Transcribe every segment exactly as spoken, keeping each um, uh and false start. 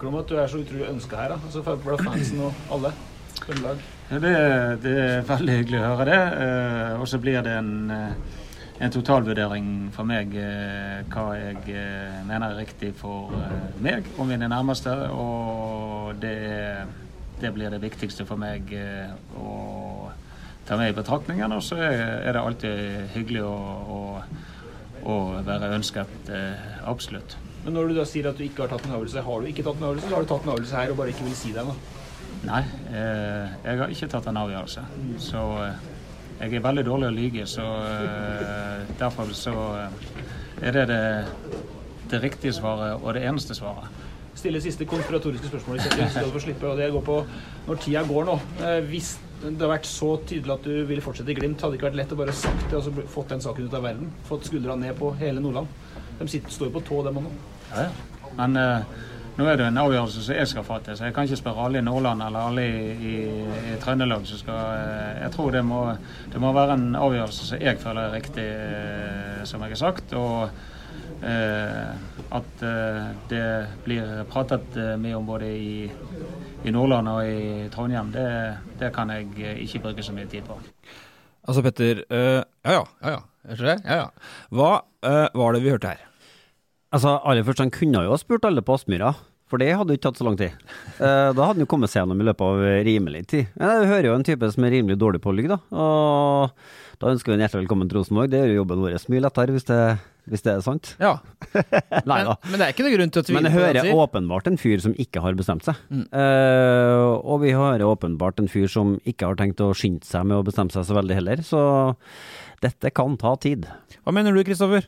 du om at du er så utrolig ønsket her, da? Altså for fansen og alle? Ja, det, det er veldig hyggelig å høre det, uh, og så blir det en, uh, en totalvurdering for meg uh, hva jeg uh, mener er riktig for uh, meg og mine nærmeste, og det, det blir det viktigste for meg uh, å ta med i betraktningen, og så er, er det alltid hyggelig å, å, å være ønsket, uh, absolutt. Men når du da sier at du ikke har tatt en avgjørelse, har du ikke tatt en avgjørelse, så har du tatt en avgjørelse her og bare ikke vil si det nå? Nei, eh, jeg har ikke tatt en avgjørelse, så eh, jeg er veldig dårlig å lyge, så eh, derfor så eh, er det, det det riktige svaret og det eneste svaret. Stille siste konspiratoriske spørsmål i setting, så du får slippe, og det går på når tida går nå. Eh, hvis det har vært så tydelig at du vil fortsette i Glimt, hadde det ikke vært lett å bare sagt det og så fått den saken ut av verden, fått skuldrene ned på hele Nordland. De sitter, står jo på tå, dem og nå. Ja, ja. Men eh, nå er det en avgjørelse som jeg skal fatte, så jeg kan ikke spørre alle i Nordland eller alle i, i, i Trøndelag som skal, jeg tror det må, det må være en avgjørelse som jeg føler er riktig, som jeg har sagt, og eh, at eh, det blir pratet mye om både i, i Nordland og i Trondheim, det, det kan jeg ikke bruke så mye tid på. Altså Petter, uh, ja ja, ja ja, jeg tror det, ja ja. Hva uh, var det vi hørte her? Altså, aller først, han kunne jo ha spurt alle på Aspmyra, for det hadde jo ikke tatt så lang tid. Eh, da hadde han jo kommet seg gjennom i løpet av rimelig tid. Men jeg hører jo en type som er rimelig dårlig på å ligge, da. Og da ønsker vi en hjertelig velkommen til Rosenborg. Det gjør jo jobben vår mye lettere, hvis det, hvis det er sant. Ja. Nei da. Men, men det er ikke noe grunn til å tvile på det. Men jeg hører åpenbart en fyr som ikke har bestemt seg. Mm. Eh, og vi hører åpenbart en fyr som ikke har tenkt å skynde seg med å bestemme seg så veldig heller. Så dette kan ta tid. Hva mener du, Kristoffer?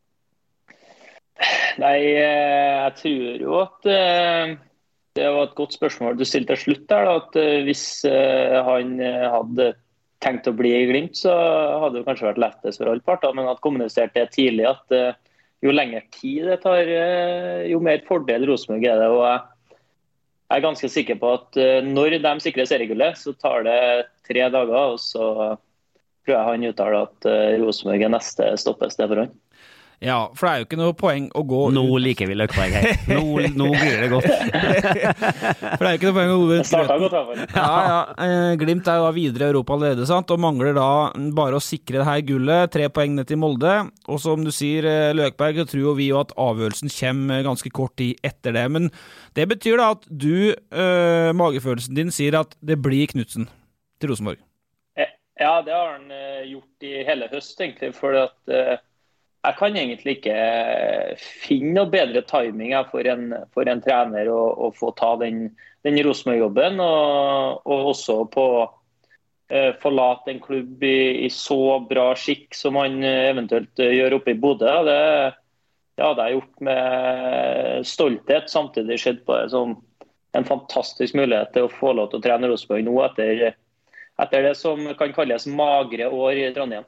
Nei, jeg tror jo at det var et godt spørsmål du stilte til slutt der, da, at hvis han hadde tenkt å bli i Glimt, så hadde det kanskje vært lettest for alle parter, men at kommunisert det tidlig, at jo lengre tid det tar, jo mer fordel Rosenborg er det, og jeg er ganske sikker på at når de sikrer seriegullet, så tar det tre dager, og så tror jeg han uttaler at Rosenborg er neste stoppested for han. Ja, for det er jo ikke noe poeng å gå Nå ut. liker vi Løkberg her. Nå, nå blir det godt. For det er jo ikke noe poeng å gå ut. Det startet godt, i hvert fall. Ja, ja. Glimt er jo da videre i Europa allerede, sant? Og mangler da bare å sikre det her gullet. Tre poeng ned til Molde. Og som du sier, Løkberg, så tror jo vi jo at avgjørelsen kommer ganske kort tid etter det. Men det betyr da at du, øh, magefølelsen din, sier at det blir Knudsen til Rosenborg. Ja, det har han gjort i hele høst, egentlig, for at øh, jeg kan egentlig ikke finne noe bedre timing for en, for en trener å, å få ta den, den Rosenborg-jobben, og, og også på eh, forlate en klubb i, i så bra skikk som han eventuelt gjør oppe i Bodø. Det, det hadde jeg gjort med stolthet, samtidig sett på det som en fantastisk mulighet til å få lov til å trene Rosenborg nå etter, etter det som kan kalles magre år i Trondheim.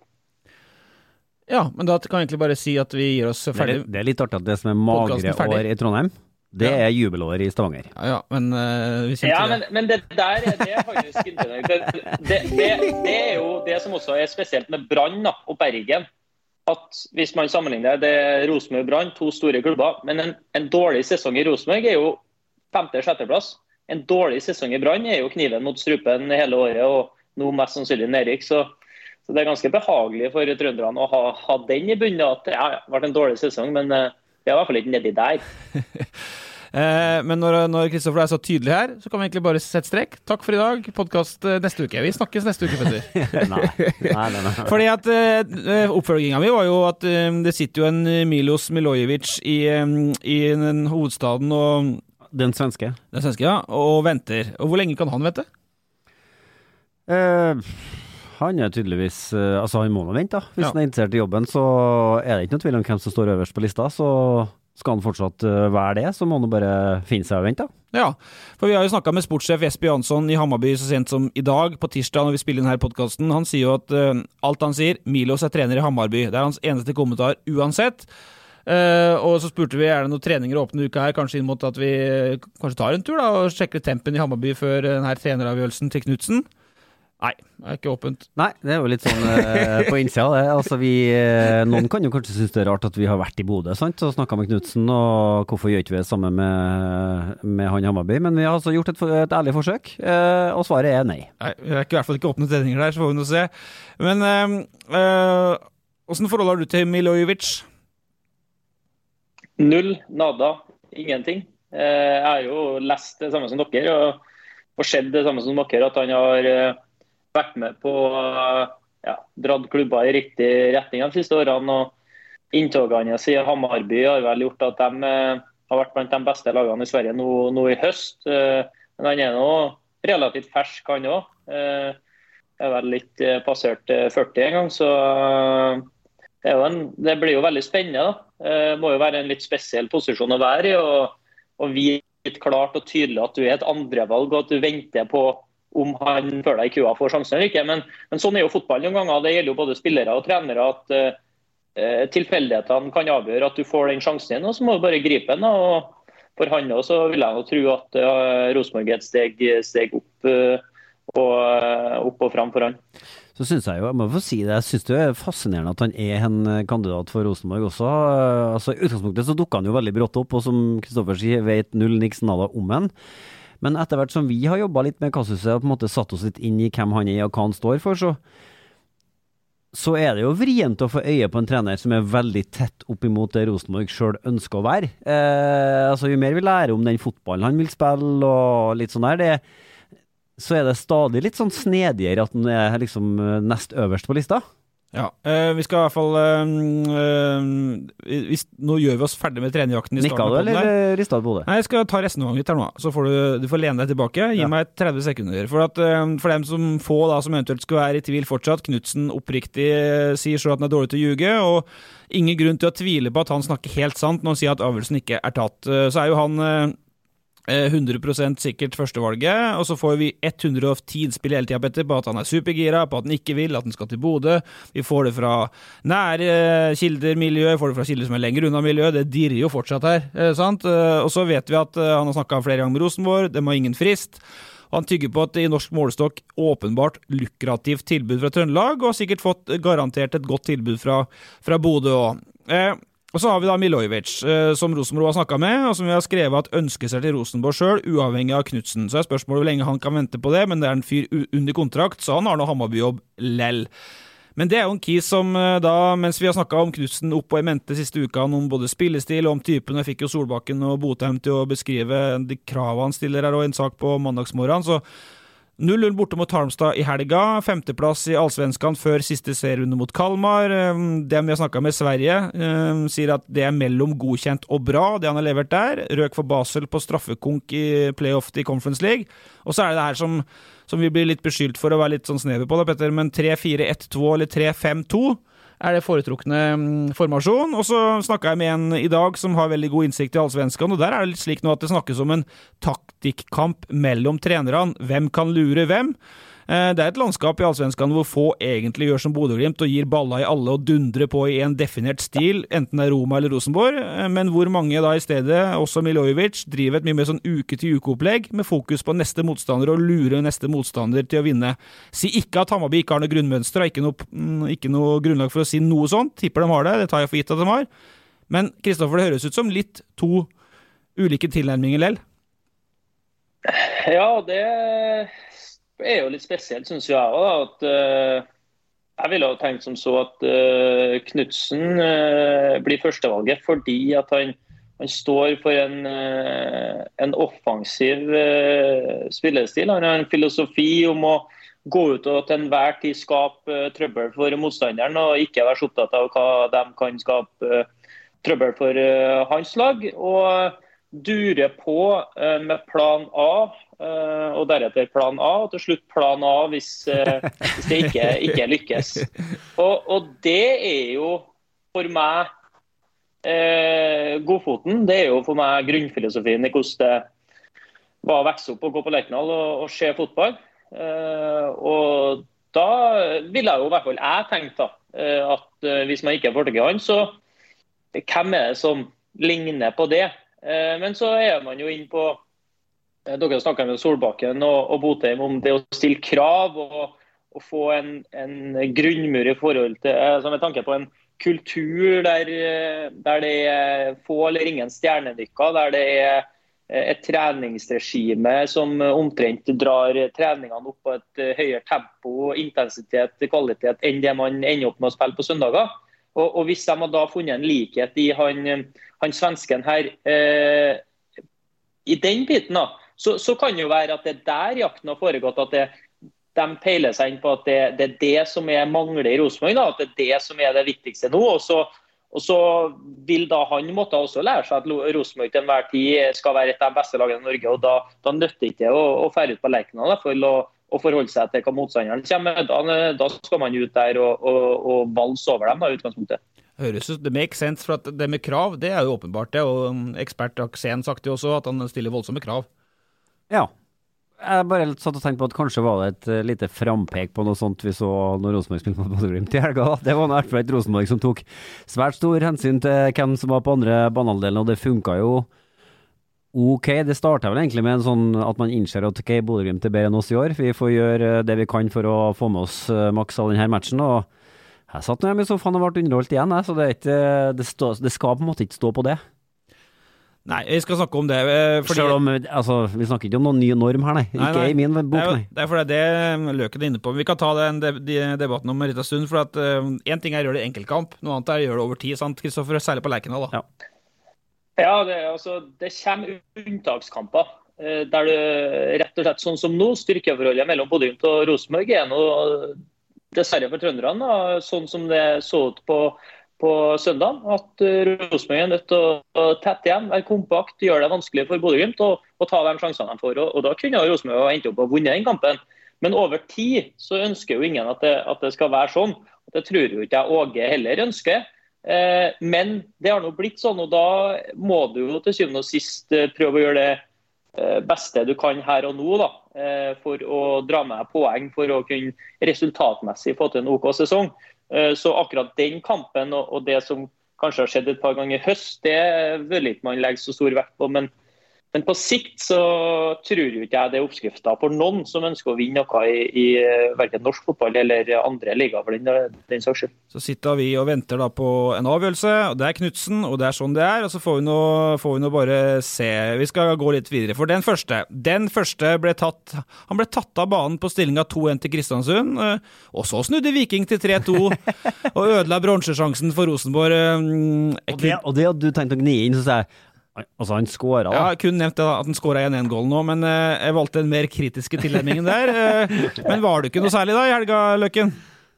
Ja, men da kan jeg egentlig bare si at vi gir oss ferdig. Det, det er litt artig at det som er magre år i Trondheim, det ja. er jubelår i Stavanger. Ja, ja men uh, vi kjenner ja, til det. Men, men det der er det faktisk interessant. Det, det, det, det er jo det som også er spesielt med Brann da, og Bergen. At hvis man sammenligner det, det er Rosenborg og Brann, to store klubber, men en, en dårlig sesong i Rosenborg er jo femte-sjetteplass. En dårlig sesong i Brann er jo kniven mot strupen hele året, og nå mest sannsynlig nedrykk, så Så det er ganske behagelig for trønderne å ha, ha den i bunnen, at det har vært en dårlig sesong, men uh, det er i hvert fall ikke nedi der. eh, men når, når Kristoffer er så tydelig her, så kan vi egentlig bare sette strek. Takk for i dag. Podcast neste uke. Vi snakkes neste uke, Petter. nei, nei, nei, nei. Fordi at uh, oppfølgingen min var jo at uh, det sitter jo en Milos Milojevic i, um, i den hovedstaden og Den svenske. Den svenske, ja, og venter. Og hvor lenge kan han vente? Eh... Uh... Han er tydeligvis, altså han må nå vente da. Hvis ja. han er interessert i jobben, så er det ikke noe tvil om hvem som står øverst på lista, så skal han fortsatt være det, så må han bare finne seg og vente da. Ja, for vi har jo snakket med sportssjef Jesper Jansson i Hammarby så sent som i dag, på tirsdag når vi spiller denne podcasten. Han sier jo at uh, alt han sier, Milos er trener i Hammarby. Det er hans eneste kommentar uansett. Uh, og så spurte vi, er det noen treninger åpne uka her, kanskje inn mot at vi kanskje tar en tur da, og sjekker tempen i Hammarby før denne treneravgjørelsen til Knudsen. Nei, det er ikke åpent. Nei, det er jo litt sånn eh, på innsida det. Altså vi, eh, noen kan jo kanskje synes det er rart at vi har vært i Bodø, sant? Og snakket med Knudsen, og hvorfor gjør ikke vi det sammen med, med han Hammarby? Men vi har altså gjort et, et ærlig forsøk, eh, og svaret er nei. Nei, vi er ikke, i hvert fall ikke åpne treninger der, så får vi nå se. Men eh, eh, hvordan forhold har du til Milojevic? Null, nada, ingenting. Eh, jeg har jo lest det samme som dere, og, og sett det samme som dere, at han har eh, vært med på ja, dratt klubber i riktig retning de siste årene, og inntogene i Hammarby har vel gjort at de eh, har vært blant de beste lagene i Sverige nå, nå i høst. Eh, men han er nå relativt fersk, han også. Eh, er vel litt eh, passert eh, førti en gang, så eh, det, er jo en, det blir jo veldig spennende. Da. Eh, må jo være en litt spesiell posisjon å være i, og, og vite klart og tydelig at du er et andrevalg, og at du venter på om han føler deg i kua får sjansen eller ikke. Men, men sånn er jo fotball noen ganger. Det gjelder jo både spillere og trenere at uh, tilfeldighetene kan avgjøre at du får den sjansen din, og så må du bare gripe den. Og for han også vil jeg nå tro at uh, Rosenborg er et steg, steg opp, uh, og, uh, opp og frem for han. Så synes jeg jo, jeg må få si det, jeg synes det er fascinerende at han er en kandidat for Rosenborg også. Altså, i utgangspunktet så dukker han jo veldig brått opp, og som Kristoffer sier, vet null niks nada om han. Men etter hvert som vi har jobbet litt med Kassuset og på en måte satt oss litt inn i hvem han er og hva han står for, så, så er det jo vrient å få øye på en trener som er veldig tett opp imot det Rosenborg selv ønsker å være. Eh, altså, jo mer vi lærer om den fotballen han vil spille og litt sånn her, det, så er det stadig litt sånn snedigere at han er liksom nest øverst på lista. Ja, øh, vi skal i hvert fall øh, øh, vi, nå gjør vi oss ferdig med trenerjakten i starten. Nikka du, eller ristet du på det? Nei, jeg skal ta resten av gangen litt her nå, så får du, du får lene deg tilbake. Gi ja. meg tretti sekunder. For, at, øh, for dem som få da, som eventuelt skal være i tvil fortsatt, Knudsen oppriktig øh, sier så at han er dårlig til å ljuge, og ingen grunn til å tvile på at han snakker helt sant når han sier at avgjørelsen ikke er tatt. Så er jo han øh, hundre prosent sikkert førstevalget, og så får vi hundre og ti innspill hele tiden Petter, på at han er supergira, på at han ikke vil, at han skal til Bodø. Vi får det fra nære kilder, miljø, vi får det fra kilder som er lenger unna miljø, det dirrer jo fortsatt her, eh, sant? Og så vet vi at han har snakket flere ganger med Rosenborg, det må ingen frist, og han tygger på at det i norsk målestokk åpenbart lukrativt tilbud fra Trøndelag, og har sikkert fått garantert et godt tilbud fra, fra Bodø også. Eh, Og så har vi da Milojevic, eh, som Rosenborg har snakket med, og som vi har skrevet at ønsker seg til Rosenborg selv, uavhengig av Knudsen. Så er spørsmålet hvor lenge han kan vente på det, men det er en fyr under kontrakt, så han har noe Hammarby-jobb lell. Men det er jo en kis som eh, da, mens vi har snakket om Knudsen opp og i mente siste uka, om både spillestil og om typen, jeg fikk jo Solbakken og Botheim til å beskrive de kravene han stiller her, og en sak på mandagsmorgen, så null null borte mot Halmstad i helga, femteplass i Allsvenskan før siste serierunde mot Kalmar. Dem vi har snakket med i Sverige sier at det er mellom godkjent og bra, det han har levert der. Røk for Basel på straffekonk i playoff i Conference League. Og så er det det her som, som vi blir litt beskyldt for å være litt sånn snever på det, Petter, men tre fire ett to eller tre fem to er det foretrukne formasjon. Og så snakket jeg med en i dag som har veldig god innsikt i Allsvenskan, og der er det litt slik nå at det snakkes om en taktikkamp mellom trenerne. Hvem kan lure hvem? Det er et landskap i Allsvenskan hvor få egentlig gjør som Bodø-Glimt og gir balla i alle og dundrer på i en definert stil, enten det er Roma eller Rosenborg, men hvor mange da i stedet, også Milojevic, driver et mye mer sånn uke-til-uke-opplegg med fokus på neste motstander og lurer neste motstander til å vinne. Si ikke at Hammarby ikke har noe grunnmønster, og ikke noe, ikke noe grunnlag for å si noe sånt, tipper de har det, det tar jeg for gitt at de har. Men Kristoffer, det høres ut som litt to ulike tilnærminger lell. Ja, det Det er jo litt spesielt, synes jeg også, at uh, jeg ville ha tenkt som så at uh, Knudsen uh, blir førstevalget fordi at han, han står for en, uh, en offensiv uh, spillestil. Han har en filosofi om å gå ut og til enhver tid skape uh, trøbbel for motstanderen, og ikke være så opptatt av hva de kan skape uh, trøbbel for uh, hans lag. Og dure på uh, med plan A, Uh, og deretter plan A, og til slutt plan A hvis, uh, hvis det ikke, ikke lykkes. Og, og det er jo for meg uh, godfoten, det er jo for meg grunnfilosofien i hvordan det var å vokse opp og gå på Lerkendal og, og se fotball. Uh, og da vil jeg jo i hvert fall jeg tenke da, uh, at uh, hvis man ikke får tak i han, så hvem er det som ligner på det? Uh, men så er man jo inn på Dere snakker med Solbakken og, og Botheim om det å stille krav, og, å få en, en grunnmur i forhold til, altså med tanke på en kultur der, der det er få eller ingen stjernenykker, der det er et treningsregime som omtrent drar treningene opp på et høyere tempo, intensitet, kvalitet enn det man ender opp med å spille på søndager. Og, og hvis de har da funnet en likhet i han, han svensken her, eh, i den biten da, så, så kan det jo være at det der jakten har foregått, at det de peiler seg inn på at det, det er det som er mangler i Rosenborg, da, at det er det som er det viktigste nå. Og så, og så vil da han måtte også lære seg at Rosenborg til enhver tid skal være et av de beste lagene i Norge, og da, da nytter ikke å, å fære ut på Lerkendal for å, å forholde seg til hva motstanderen kommer. Da, da skal man ut der og, og, og valse over dem da, i utgangspunktet. Høres ut, det makes sense, for at det med krav, det er jo åpenbart det, og ekspert Aksen sagt jo også at han stiller voldsomme krav. Ja. Jeg bare satt og tenkte på at kanskje var det et uh, lite frampek på noe sånt vi så når Rosenborg spilte på Bodø-Glimt i helga. Det var i hvert fall et Rosenborg som tok svært stor hensyn til hvem som var på andre banehalvdelen, og det funket jo ok. Det startet vel egentlig med en sånn at man innser at ok, Bodø-Glimt er bedre enn oss i år. Vi får gjøre det vi kan for å få med oss uh, maks av denne matchen, og jeg satt nå hjemme i sofaen og ble underholdt igjen, jeg, så det, er ikke, det, stå, det skal på en måte ikke stå på det. Nei, jeg skal snakke om det. Fordi... Selv om, altså, vi snakker ikke om noen ny norm her, nei. Ikke nei, nei. I min bok, nei. Det er fordi det Løken er inne på. Vi kan ta den de, de debatten om en liten stund, for at uh, en ting er å gjøre det enkeltkamp, noe annet er å gjøre det over tid, sant, Kristoffer? Særlig på Lerkendal, da. Ja, ja det, altså, det kommer unntakskamper, uh, der det rett og slett, sånn som nå, styrkeforholdet mellom Bodø-Glimt og Rosenborg er noe, dessverre for trønderne, da, sånn som det så ut på på søndag, at Rosenborg er nødt til å tette igjen, være kompakt, gjøre det vanskelig for Bodø-Glimt og, og ta de sjansene de får. Og, og da kunne Rosenborg ha endt opp og vunnet den kampen. Men over tid så ønsker jo ingen at det, at det skal være sånn. Det tror jo ikke jeg Åge heller ønsker. Eh, men det har nå blitt sånn, og da må du jo til syvende og sist prøve å gjøre det eh, beste du kan her og nå, da, eh, for å dra med poeng, for å kunne resultatmessig få til en OK sesong. Så akkurat den kampen og det som kanskje har skjedd et par ganger i høst, det vil ikke man legge så stor vekt på. Men, men på sikt så tror jo ikke jeg det er oppskrifter for noen som ønsker å vinne noe i, i hverken norsk fotball eller andre ligaer for den, den saks skyld. Så sitter vi og venter da på en avgjørelse, og det er Knudsen, og det er sånn det er, og så får vi nå, får vi nå bare se. Vi skal gå litt videre, for den første, den første ble tatt, han ble tatt av banen på stillinga to en til Kristiansund, og så snudde Viking til tre to, og ødela bronsesjansen for Rosenborg. Og det, og det at du tenkte å gni inn, så sier jeg, altså han skåret da. Ja, jeg kunne nevnt at han skåret en en-goal nå, men uh, jeg valgte den mer kritiske tilnærmingen der. Uh, men var du ikke noe særlig da i helga, Løkken?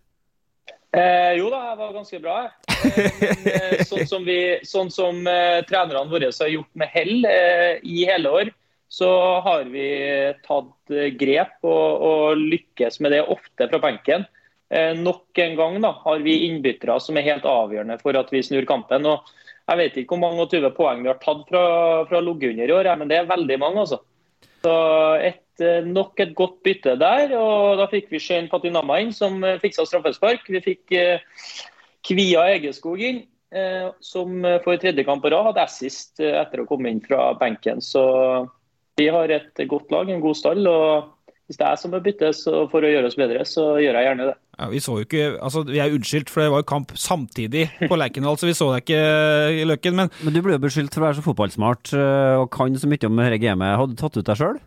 Eh, jo da, jeg var ganske bra. Eh, men, eh, sånn som, vi, sånn som eh, trenerne våre har gjort med hell eh, i hele år, så har vi tatt eh, grep og, og lykkes med det ofte fra benken. Eh, nok en gang da, har vi innbyttere som er helt avgjørende for at vi snur kampen, og jeg vet ikke hvor mange og tyve poeng vi har tatt fra, fra Luggunder i år, men det er veldig mange. Altså. Så et, nok et godt bytte der, og da fikk vi Shane Patinama inn, som fiksa straffespark. Vi fikk eh, Kvia Egeskog inn, eh, som for tredje kamp på rad hadde assist etter å komme inn fra benken. Så vi har et godt lag, en god stall, og hvis det er som er bytte for å gjøre oss bedre, så gjør jeg gjerne det. Ja, vi så jo ikke, altså vi er unnskyldt, for det var jo kamp samtidig på Lerkendal, så vi så det ikke i Løkken, men... Men du ble jo beskyldt for å være så fotballsmart og kan så mye om dette gamet. Hadde du tatt ut deg selv?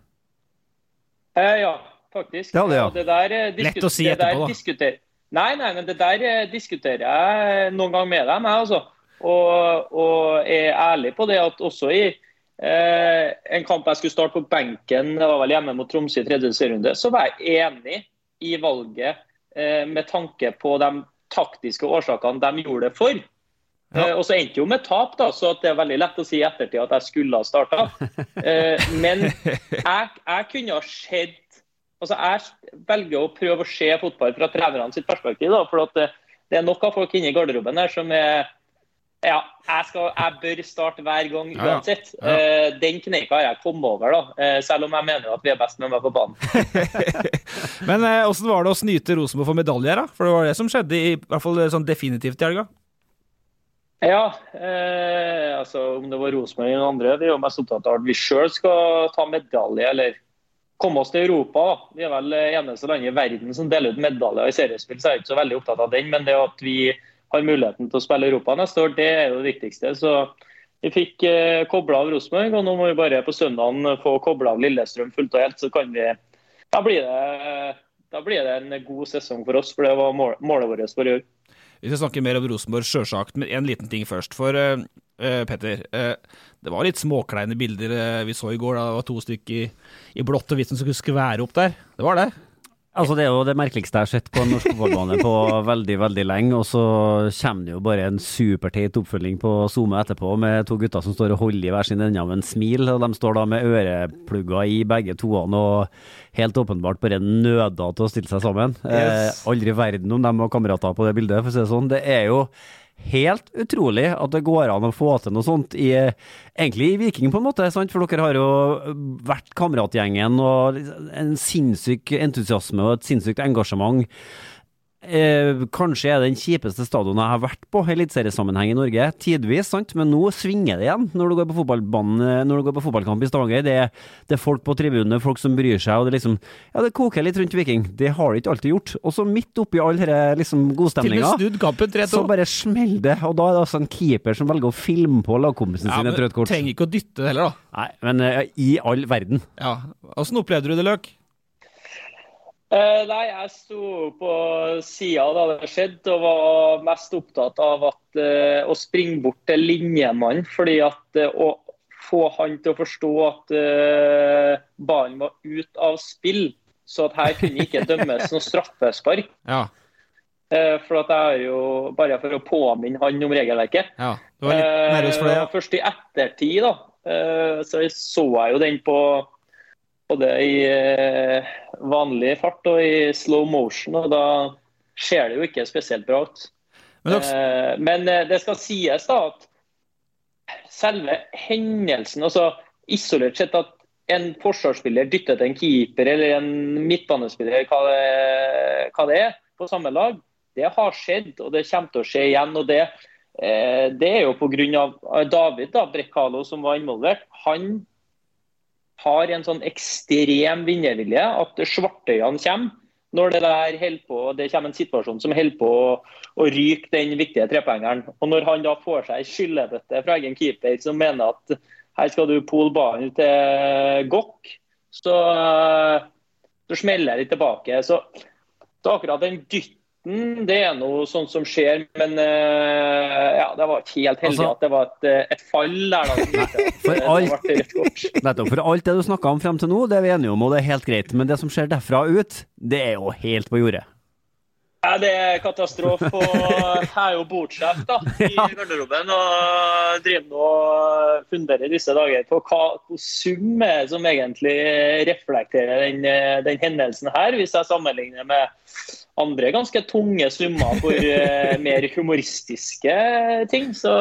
Eh, ja, faktisk. Det hadde jeg. Ja, det der, Lett å si etterpå, da. Diskuter... Nei, nei, men det der diskuterer jeg noen gang med dem, jeg, altså. Og, og er ærlig på det at også i Eh, en kamp jeg skulle starte på benken, det var vel hjemme mot Tromsø i tredje serierunde, så var jeg enig i valget eh, med tanke på de taktiske årsakene de gjorde det for. Ja. Eh, og så endte jo med tap, da, så det er veldig lett å si i ettertid at jeg skulle ha startet. Eh, men jeg, jeg kunne ha sett, altså jeg velger å prøve å se fotball fra trenerne sitt perspektiv, da, for at det, det er nok av folk inne i garderoben her som er Ja, jeg, skal, jeg bør starte hver gang uansett. Ja, ja. Ja. Den kneika har jeg kommet over, da. Selv om jeg mener at vi er best med meg på banen. Men eh, hvordan var det å snyte Rosenborg for medaljer, da? For det var det som skjedde, i, i hvert fall sånn definitivt i helga. Ja, eh, altså om det var Rosenborg eller noen andre, vi er jo mest opptatt av at vi selv skal ta medalje, eller komme oss til Europa. Da. Vi er vel eneste land i verden som deler ut medaljer i seriespill, så jeg er ikke så veldig opptatt av den. Men det at vi har muligheten til å spille Europa neste år, det er jo det viktigste. Så vi fikk eh, koblet av Rosenborg, og nå må vi bare på søndagen få koblet av Lillestrøm fullt og helt. Så kan vi, da blir det, da blir det en god sesong for oss, for det var mål, målet vårt for i år. Vi skal snakke mer om Rosenborg, selvsagt, men en liten ting først. For uh, uh, Petter, uh, det var litt småkleine bilder uh, vi så i går. Da. Det var to stykker i, i blått og hvitt som skulle skvære opp der. Det var det. Altså Det er jo det merkeligste jeg har sett på en norsk fotballbane på veldig, veldig lenge, og så kommer det jo bare en superteit oppfølging på Zoom etterpå med to gutter som står og holder i hver sin ende av en smil, og de står da med øreplugger i begge toene og helt åpenbart bare nøda til å stille seg sammen. Yes. Eh, aldri i verden om de var kamerater på det bildet, for å si det sånn. Det er jo helt utrolig at det går an å få til noe sånt i, egentlig i Viking på en måte, sant? For dere har jo vært kameratgjengen og en sinnssyk entusiasme og et sinnssykt engasjement. Eh, kanskje er det den kjipeste stadionet jeg har vært på i eliteseriesammenheng i Norge, tidvis, sant? Men nå svinger det igjen når du går på fotballbanen, når du går på fotballkamp i Stavanger. Det, det er folk på tribunene, folk som bryr seg, og det liksom, ja, det koker litt rundt Viking. Det har det ikke alltid gjort. Og så midt oppi all denne liksom godstemninga, så bare smeller det, og da er det altså en keeper som velger å filme på lagkompisen ja, sin et rødt kort. Ja, men trenger ikke å dytte det heller da. Nei, men uh, i all verden. Ja, hvordan opplevde du det, Løk? Uh, nei, jeg sto på siden da det skjedde og var mest opptatt av at, uh, å springe bort til linjemannen, fordi at uh, å få han til å forstå at uh, ballen var ut av spill, så at her kunne ikke dømmes noe straffespark. Ja. Uh, for at jeg er jo bare for å påminne han om regelverket. Ja, du var litt nervøs for det. Ja. Uh, først i ettertid da, uh, så så jeg jo den på både i eh, vanlig fart og i slow motion, og da ser det jo ikke spesielt bra ut. Men, også... eh, men eh, det skal sies da at selve hendelsen, altså isolert sett at en forsvarsspiller dytter til en keeper eller en midtbanespiller, hva det, hva det er, på samme lag, det har skjedd, og det kommer til å skje igjen, og det, eh, det er jo på grunn av David da, Brekkalo, som var involvert. Han har en sånn ekstrem vinnervilje at svartøyene kommer når det der holder på, det kommer en situasjon som holder på å, å ryke den viktige trepoengeren. Og når han da får seg skyllebøtte fra egen keeper som mener at her skal du pole ballen til Gokk, så, så smeller det litt tilbake. Så, så akkurat den dytten, det er noe sånt som skjer, men uh, ja, det var ikke helt heldig altså, at det var et, et fall der da. For alt, nettopp, for alt det du snakket om frem til nå, det er vi enige om, og det er helt greit, men det som skjer derfra ut, det er jo helt på jordet. Ja, det er katastrofe, og jeg er jo bordsjef da, i garderoben, og driver nå og funderer disse dager på hva, hva sum er som egentlig reflekterer den, den hendelsen her, hvis jeg sammenligner med andre ganske tunge summer for uh, mer humoristiske ting, så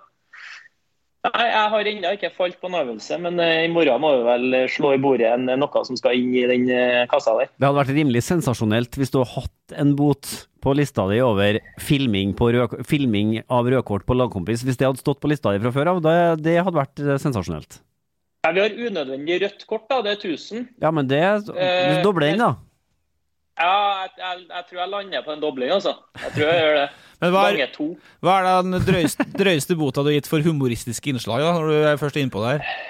nei, jeg har ennå ikke falt på en øvelse, men uh, i morgen må vi vel slå i bordet en, noe som skal inn i den uh, kassa der. Det hadde vært rimelig sensasjonelt hvis du hadde hatt en bot på lista di over filming, på rød, filming av rødkort på lagkompis, hvis det hadde stått på lista di fra før av, det, det hadde vært uh, sensasjonelt. Ja, vi har unødvendig rødt kort da, det er tusen. Ja, men det, uh, doble den da. Ja, jeg, jeg, jeg tror jeg lander på en dobling, altså. Jeg tror jeg gjør det. Men hva er, hva er den drøyeste, drøyeste bota du har gitt for humoristiske innslag, da, når du er først inne på det her?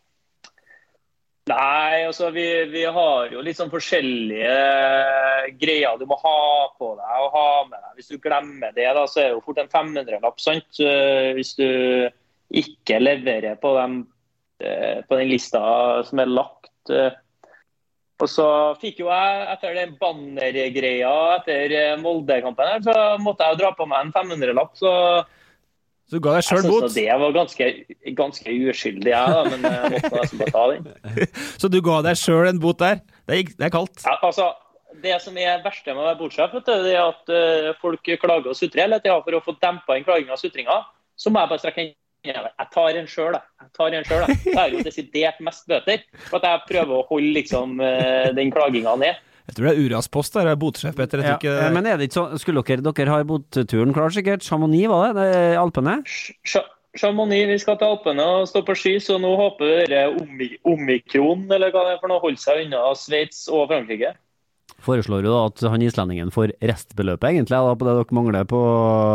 Nei, altså, vi, vi har jo litt sånn forskjellige greier du må ha på deg og ha med deg. Hvis du glemmer det, da, så er det jo fort en fem hundre-lapp, sant? Hvis du ikke leverer på, dem, på den lista som er lagt. Og så fikk jo jeg, etter den bannergreia etter Molde-kampen her, så måtte jeg dra på meg en fem hundre-lapp, så, så du ga deg selv bot? Jeg synes det var ganske, ganske uskyldig, ja, da, men jeg måtte nesten bare ta den. Så du ga deg selv en bot der? Det er, det er kaldt. Ja, altså, det som er verste med å være bortsjef, det er at uh, folk klager og sutrer hele tiden. For å få dempet inn klaging og sutringa, så må jeg bare strekke inn. Jeg tar en selv, jeg tar en selv. Det er jo desidert mest bøter, for at jeg prøver å holde liksom, den klaginga ned. Jeg tror det er Uras-post der, jeg er botsjef etter. Ja, ikke... Men er det ikke så, skulle dere, dere har botturen klar sikkert? Chamonix var det, det er Alpene? Chamonix, vi skal til Alpene og stå på ski, så nå håper dere omikron, eller hva det er for noe, holde seg unna Sveits og Frankrike. Foreslår jo da at han islendingen får restbeløpet egentlig, da, på det dere mangler på...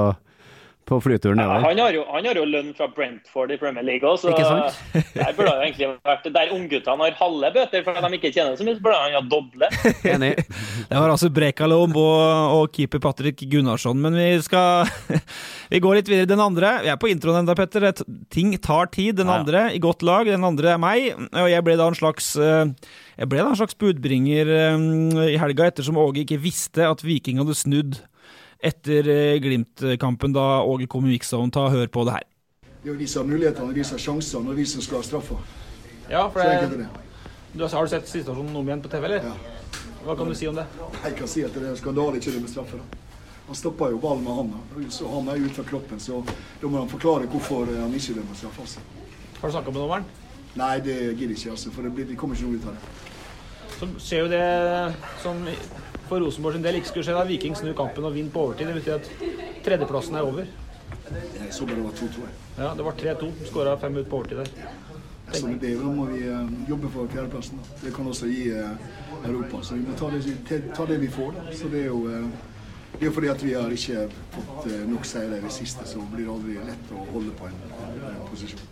på flyturen nedover. Ja, han, har jo, han har jo lønn fra Brentford i Premier League også, så ikke sant? der burde jo egentlig vært der ungguttene har halve bøter for at de ikke tjener så mye, så burde han ha doble. Enig. Det var altså Brekalom og, og keeper Patrick Gunnarsson, men vi skal vi går litt videre. Den andre, vi er på introen enda, Petter, ting tar tid. Den andre i godt lag, den andre er meg, og jeg ble da en slags jeg ble da en slags budbringer i helga ettersom Åge ikke visste at Viking hadde snudd etter Glimt-kampen da Åge kom i Mixzone. Ta og hør på det her. Det er jo de som har mulighetene, de som har sjansene, og de som skal ha straffa. Ja, for Så det, enkelt er det. du har, har du sett situasjonen om igjen på T V, eller? Ja. Hva kan du si om det? Jeg kan si at det er en skandale ikke det med straffe. Da. Han stopper jo ballen med handa, så han er ut fra kroppen, så da må han forklare hvorfor han ikke dømmer straffe. Altså. Har du snakket med dommeren? Nei, det gidder ikke, altså, for det, blir, det kommer ikke noe ut av det. Så skjer jo det som for Rosenborg sin del ikke skulle skje da Viking snur kampen og vinner på overtid. Det betyr at tredjeplassen er over. Jeg så bare det var to to. Ja, det var tre to. Skåret fem ut på overtid der. Så med det da må vi uh, jobbe for fjerdeplassen. Da. Det kan også gi uh, Europa, så vi må ta det, ta det vi får. Da. Så det er jo uh, det er fordi at vi har ikke fått uh, nok seier i det siste, så blir det aldri lett å holde på en, en posisjon.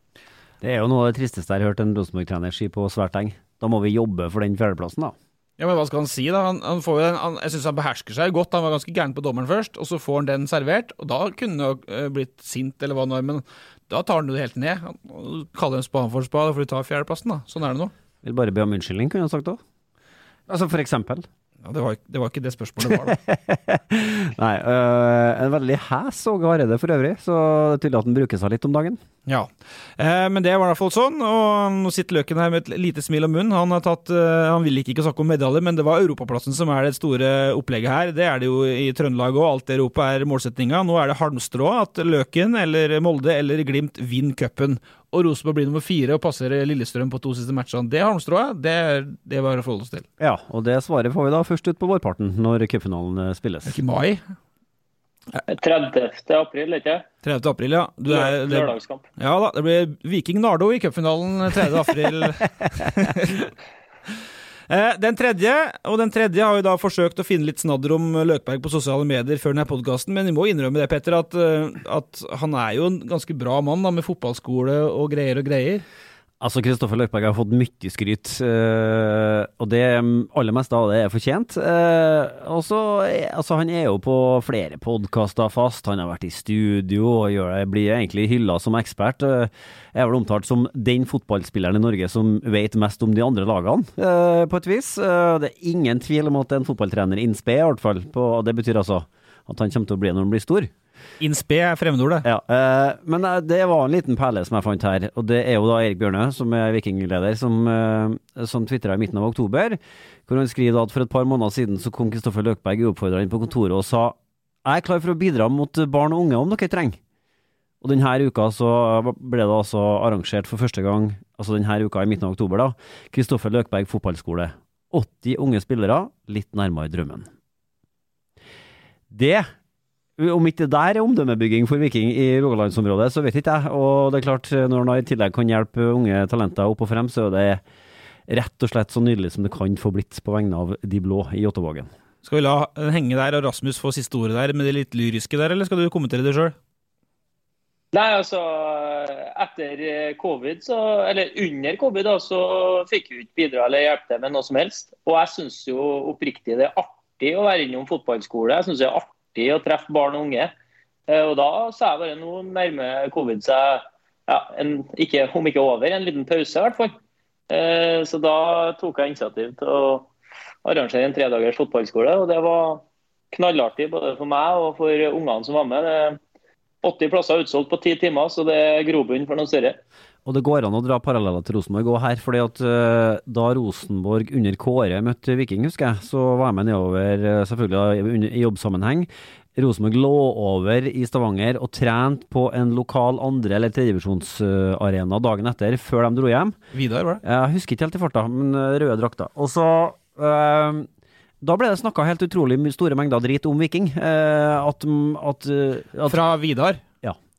Det er jo noe av det tristeste jeg har hørt en Rosenborg-trener si på svært lenge. Da må vi jobbe for den fjerdeplassen da. Ja, men hva skal han si da? Han, han får jo en, han, jeg synes han behersker seg godt. Han var ganske gæren på dommeren først, og så får han den servert, og da kunne han uh, blitt sint eller hva nå, men da tar han det helt ned. Han kaller en spade for spade for å ta fjerdeplassen da. Sånn er det nå. Vil bare be om unnskyldning, kunne han sagt da. Altså for eksempel. Ja, det var, det var ikke det spørsmålet var da. Nei, øh, en veldig hæs Åge Hareide for øvrig, så det er tydelig at den bruker seg litt om dagen. Ja, eh, men det var i hvert fall sånn, og nå sitter Løken her med et lite smil om munnen. Han har tatt, eh, han vil ikke snakke om medaljer, men det var Europaplassen som er det store opplegget her. Det er det jo i Trøndelag, og alt Europa er målsettinga. Nå er det halmstrå at Løken eller Molde eller Glimt vinner cupen, og Rosenborg blir nummer fire og passer Lillestrøm på to siste matchene. Det halmstrået, det, det var å forholde oss til. Ja, og det svaret får vi da først ut på vårparten når cupfinalen spilles. Det er ikke mai? tredivte april, ikke? tredivte april, ja. Du er, det, Lørdagskamp. ja da, det blir Viking Nardo i cupfinalen tredivte april. Den tredje, og den tredje har jo da forsøkt å finne litt snadder om Løkberg på sosiale medier før denne podcasten, men vi må innrømme det, Petter, at, at han er jo en ganske bra mann da, med fotballskole og greier og greier. Altså, Kristoffer Løkberg har fått mye skryt, øh, og det aller meste av det er fortjent. Uh, og så, altså, han er jo på flere podcaster fast, han har vært i studio og gjør det, blir egentlig hyllet som ekspert. Uh, er vel omtalt som den fotballspilleren i Norge som vet mest om de andre lagene, uh, på et vis. Uh, det er ingen tvil om at det er en fotballtrener in spe, i hvert fall. På, og det betyr altså at han kommer til å bli når han blir stor. Innspe er fremmedordet. Ja, eh, men det var en liten perle som jeg fant her, og det er jo da Erik Bjørne, som er vikingleder, som, eh, som twitteret i midten av oktober, hvor han skriver at for et par måneder siden så kom Kristoffer Løkberg oppfordret inn på kontoret og sa «Jeg er klar for å bidra mot barn og unge om dere trenger». Og denne uka så ble det altså arrangert for første gang, altså denne uka i midten av oktober da, Kristoffer Løkberg fotballskole. åtti unge spillere, litt nærmere drømmen. Det om ikke det der er omdømmebygging for Viking i Rogalandsområdet, så vet ikke jeg. Og det er klart, når han i tillegg kan hjelpe unge talenter opp og frem, så er det rett og slett så nydelig som det kan få blitt på vegne av de blå i Ottavågen. Skal vi la henge der, og Rasmus få siste ordet der, med det litt lyriske der, eller skal du kommentere det selv? Nei, altså, etter covid, så, eller under covid da, så fikk vi ikke bidra eller hjelpe til med noe som helst. Og jeg synes jo oppriktig det er artig å være innom fotballskole, jeg synes det er artig å treffe barn og unge. Og da sa jeg bare nå nærmer covid seg, ja, en, ikke, om ikke over, en liten pause i hvert fall. Så da tok jeg initiativ til å arrangere en tredagers fotballskole, og det var knallartig både for meg og for ungene som var med. Det er åtti plasser utsolgt på ti timer, så det er grobunn for noe større. Og det går an å dra paralleller til Rosenborg også her, fordi at uh, da Rosenborg under Kåre møtte Viking, husker jeg, så var jeg med nedover, uh, selvfølgelig i jobbsammenheng. Rosenborg lå over i Stavanger og trent på en lokal andre- eller tredjevisjonsarena dagen etter, før de dro hjem. Vidar, var det? Jeg husker ikke helt i farta, men røde drakter. Og så... Uh, Da ble det snakket helt utrolig store mengder drit om Viking. Uh, at, at, at, Fra Vidar? Ja.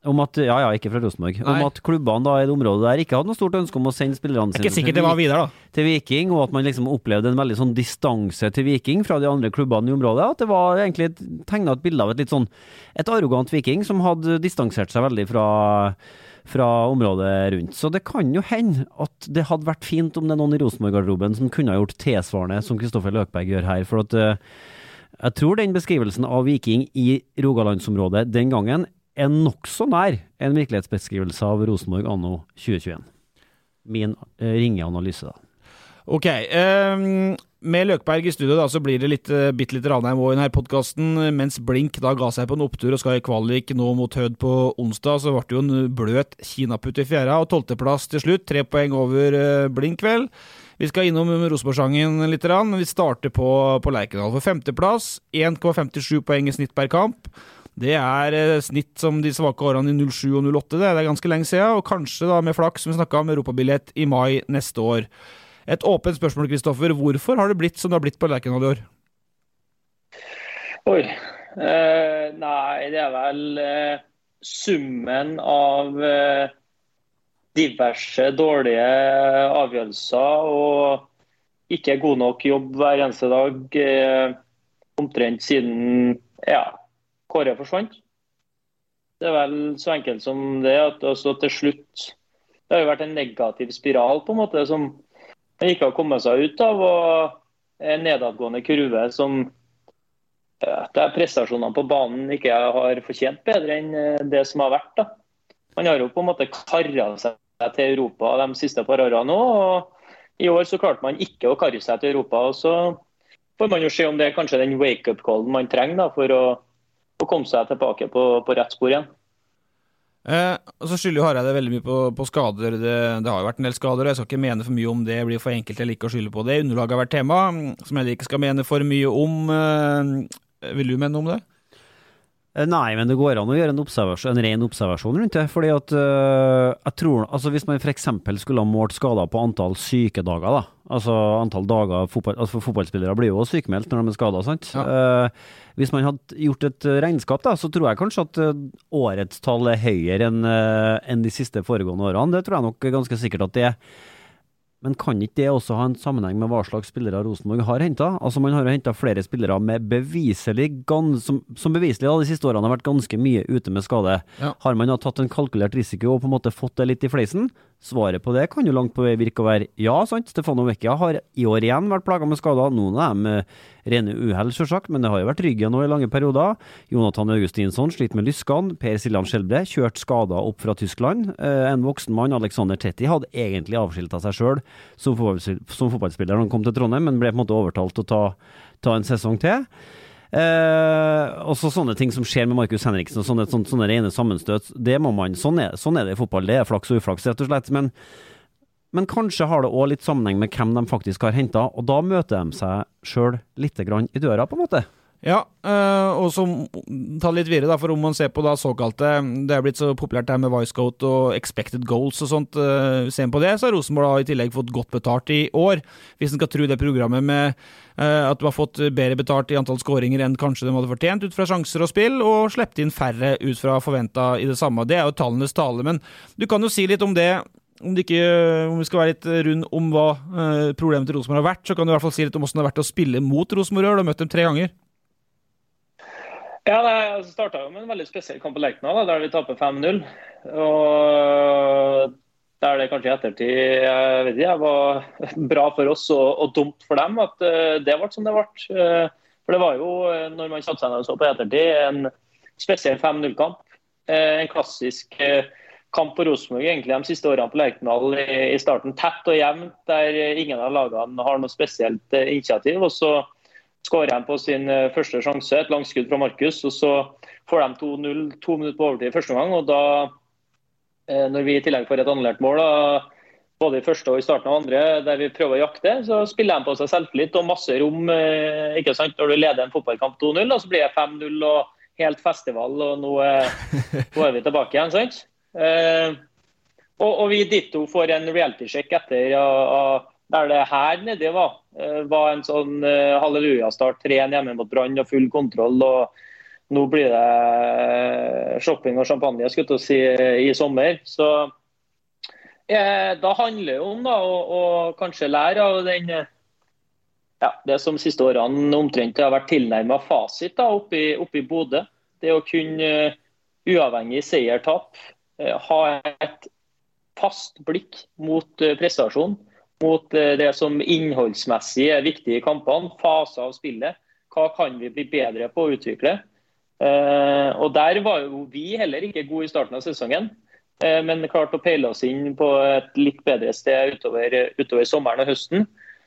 om at, ja, ja, ikke fra Rosenborg, Nei. om at klubbene da i det området der ikke hadde noe stort ønske om å sende spillerne Det er sine ikke sikkert det var videre, da. til Viking, og at man liksom opplevde en veldig sånn distanse til Viking fra de andre klubbene i området, at det var egentlig et, tegnet et bilde av et litt sånn, et arrogant Viking som hadde distansert seg veldig fra, fra området rundt. Så det kan jo hende at det hadde vært fint om det er noen i Rosenborg-garderoben som kunne ha gjort tilsvarende som Kristoffer Løkberg gjør her, for at uh, jeg tror den beskrivelsen av Viking i Rogalandsområdet den gangen er nok så nær en virkelighetsbeskrivelse av Rosenborg anno tjue tjueen. Min uh, ringe analyse da. Ok, um, med Løkberg i studio da, så blir det litt, uh, bitt litt Ranheim også i denne podcasten, mens Blink da ga seg på en opptur og skal i kvalik nå mot Hødd på onsdag, så ble det jo en bløt kinaputt i fjæra, og tolvteplass til slutt, tre poeng over uh, Blink vel. Vi skal innom Rosenborg-sangen litt, men vi starter på, på Lerkendal. For femteplass, en komma femtisju poeng i snitt per kamp. Det er eh, snitt som de svake årene i null sju og null åtte, det er ganske lenge siden, og kanskje da med flaks, som vi snakket om, europabillett i mai neste år. Et åpent spørsmål, Kristoffer, hvorfor har det blitt som det har blitt på Lerkendal i år? Oi, eh, nei, det er vel eh, summen av eh, diverse dårlige avgjørelser og ikke god nok jobb hver eneste dag, eh, omtrent siden, ja, Kåre forsvant. Det er vel så enkelt som det, at også til slutt, det har jo vært en negativ spiral på en måte, som man ikke har kommet seg ut av, og en nedadgående kurve som, ja, det er prestasjonene på banen ikke har fortjent bedre enn det som har vært da. Man har jo på en måte karret seg til Europa de siste par årene nå, og i år så klarte man ikke å karre seg til Europa, og så får man jo se om det er kanskje den wake-up-callen man trenger da, for å og komme seg tilbake på, på rett spor igjen. Eh, og så skylder jo Hareide veldig mye på, på skader. Det, det har jo vært en del skader, og jeg skal ikke mene for mye om det. Det blir for enkelt eller ikke å skylde på det. Underlaget har vært tema, som jeg ikke skal mene for mye om. Eh, vil du mene om det? Nei, men det går an å gjøre en, en ren observasjon rundt det, fordi at øh, jeg tror, altså hvis man for eksempel skulle ha målt skader på antall sykedager da, altså antall dager, fotball, altså fotballspillere blir jo sykemeldt når de er skadet, sant? Ja. Uh, hvis man hadde gjort et regnskap da, så tror jeg kanskje at uh, årets tall er høyere enn uh, enn de siste foregående årene, det tror jeg nok ganske sikkert at det er. Men kan ikke det også ha en sammenheng med hva slags spillere Rosenborg har hentet? Altså man har jo hentet flere spillere med beviselig, gans, som, som beviselig da, de siste årene har vært ganske mye ute med skade. Ja. Har man da tatt en kalkulert risiko og på en måte fått det litt i fleisen? Svaret på det kan jo langt på vei virke å være ja, sant? Stefano Vecchia har i år igjen vært plaget med skader. Noen av dem med rene uheld, selvsagt, men det har jo vært ryggen nå i lange perioder. Jonathan Augustinsson sliter med lyskan. Per Siljan Skjelbre kjørt skader opp fra Tyskland. Eh, en voksen mann, Alexander Tetti, hadde egentlig avskiltet seg selv som, som fotballspiller når han kom til Trondheim, men ble på en måte overtalt til å ta, ta en sesong til. Eh, også sånne ting som skjer med Markus Henriksen og sånne, sånne, sånne rene sammenstøt, det må man, sånn er, sånn er det i fotball, det er flaks og uflaks rett og slett, men, men kanskje har det også litt sammenheng med hvem de faktisk har hentet, og da møter de seg selv litt grann i døra på en måte. Ja, og så ta litt videre da, for om man ser på da såkalte, det er blitt så populært det her med Wisecout og expected goals og sånt, ser på det, så har Rosenborg da i tillegg fått godt betalt i år, hvis man skal tro det programmet med at du har fått bedre betalt i antall skåringer enn kanskje de hadde fortjent ut fra sjanser og spill, og sleppte inn færre ut fra forventet i det samme. Det er jo tallenes tale, men du kan jo si litt om det, om, det ikke, om vi skal være litt rund om hva eh, problemet til Rosenborg har vært, så kan du i hvert fall si litt om hvordan det har vært å spille mot Rosenborg, og du har møtt dem tre ganger. Ja, det startet jo med en veldig spesiell kamp på Lerkendal, der vi taper fem null. Og der det kanskje i ettertid, jeg vet ikke, var bra for oss og, og dumt for dem at det ble som det ble. For det var jo, når man satte seg ned og så på ettertid, en spesiell fem null-kamp. En klassisk kamp på Rosenborg egentlig de siste årene på Lerkendal i starten. Tett og jevnt, der ingen av lagene har noe spesielt initiativ. Og så skårer de på sin første sjanse, et langskudd fra Markus, og så får de to null, to minutter på overtid i første gang, og da, når vi i tillegg får et annullert mål, da, både i første og i starten av andre, der vi prøver å jakte, så spiller de på seg selvtillit og masse rom, ikke sant, når du leder en fotballkamp to null, og så blir det fem null og helt festival, og nå, nå er vi tilbake igjen, sant? Og, og vi ditto får en reality-sjekk etter av der det her nede var, var en sånn uh, halleluja-start, tre hjemme mot Brann og full kontroll, og nå blir det shopping og champagne, jeg skulle til å si, i sommer. Så eh, da handler det om da, å, å kanskje lære av den, ja, det som siste årene omtrent har vært tilnærmet fasit da, oppe i, oppe i Bodø. Det å kunne uavhengig seier-tap, eh, ha et fast blikk mot eh, prestasjon, mot eh, det som innholdsmessig er viktig i kampene, faser av spillet. Hva kan vi bli bedre på å utvikle? Uh, og der var jo vi heller ikke gode i starten av sesongen, uh, men klarte å peile oss inn på et litt bedre sted utover, utover sommeren og høsten.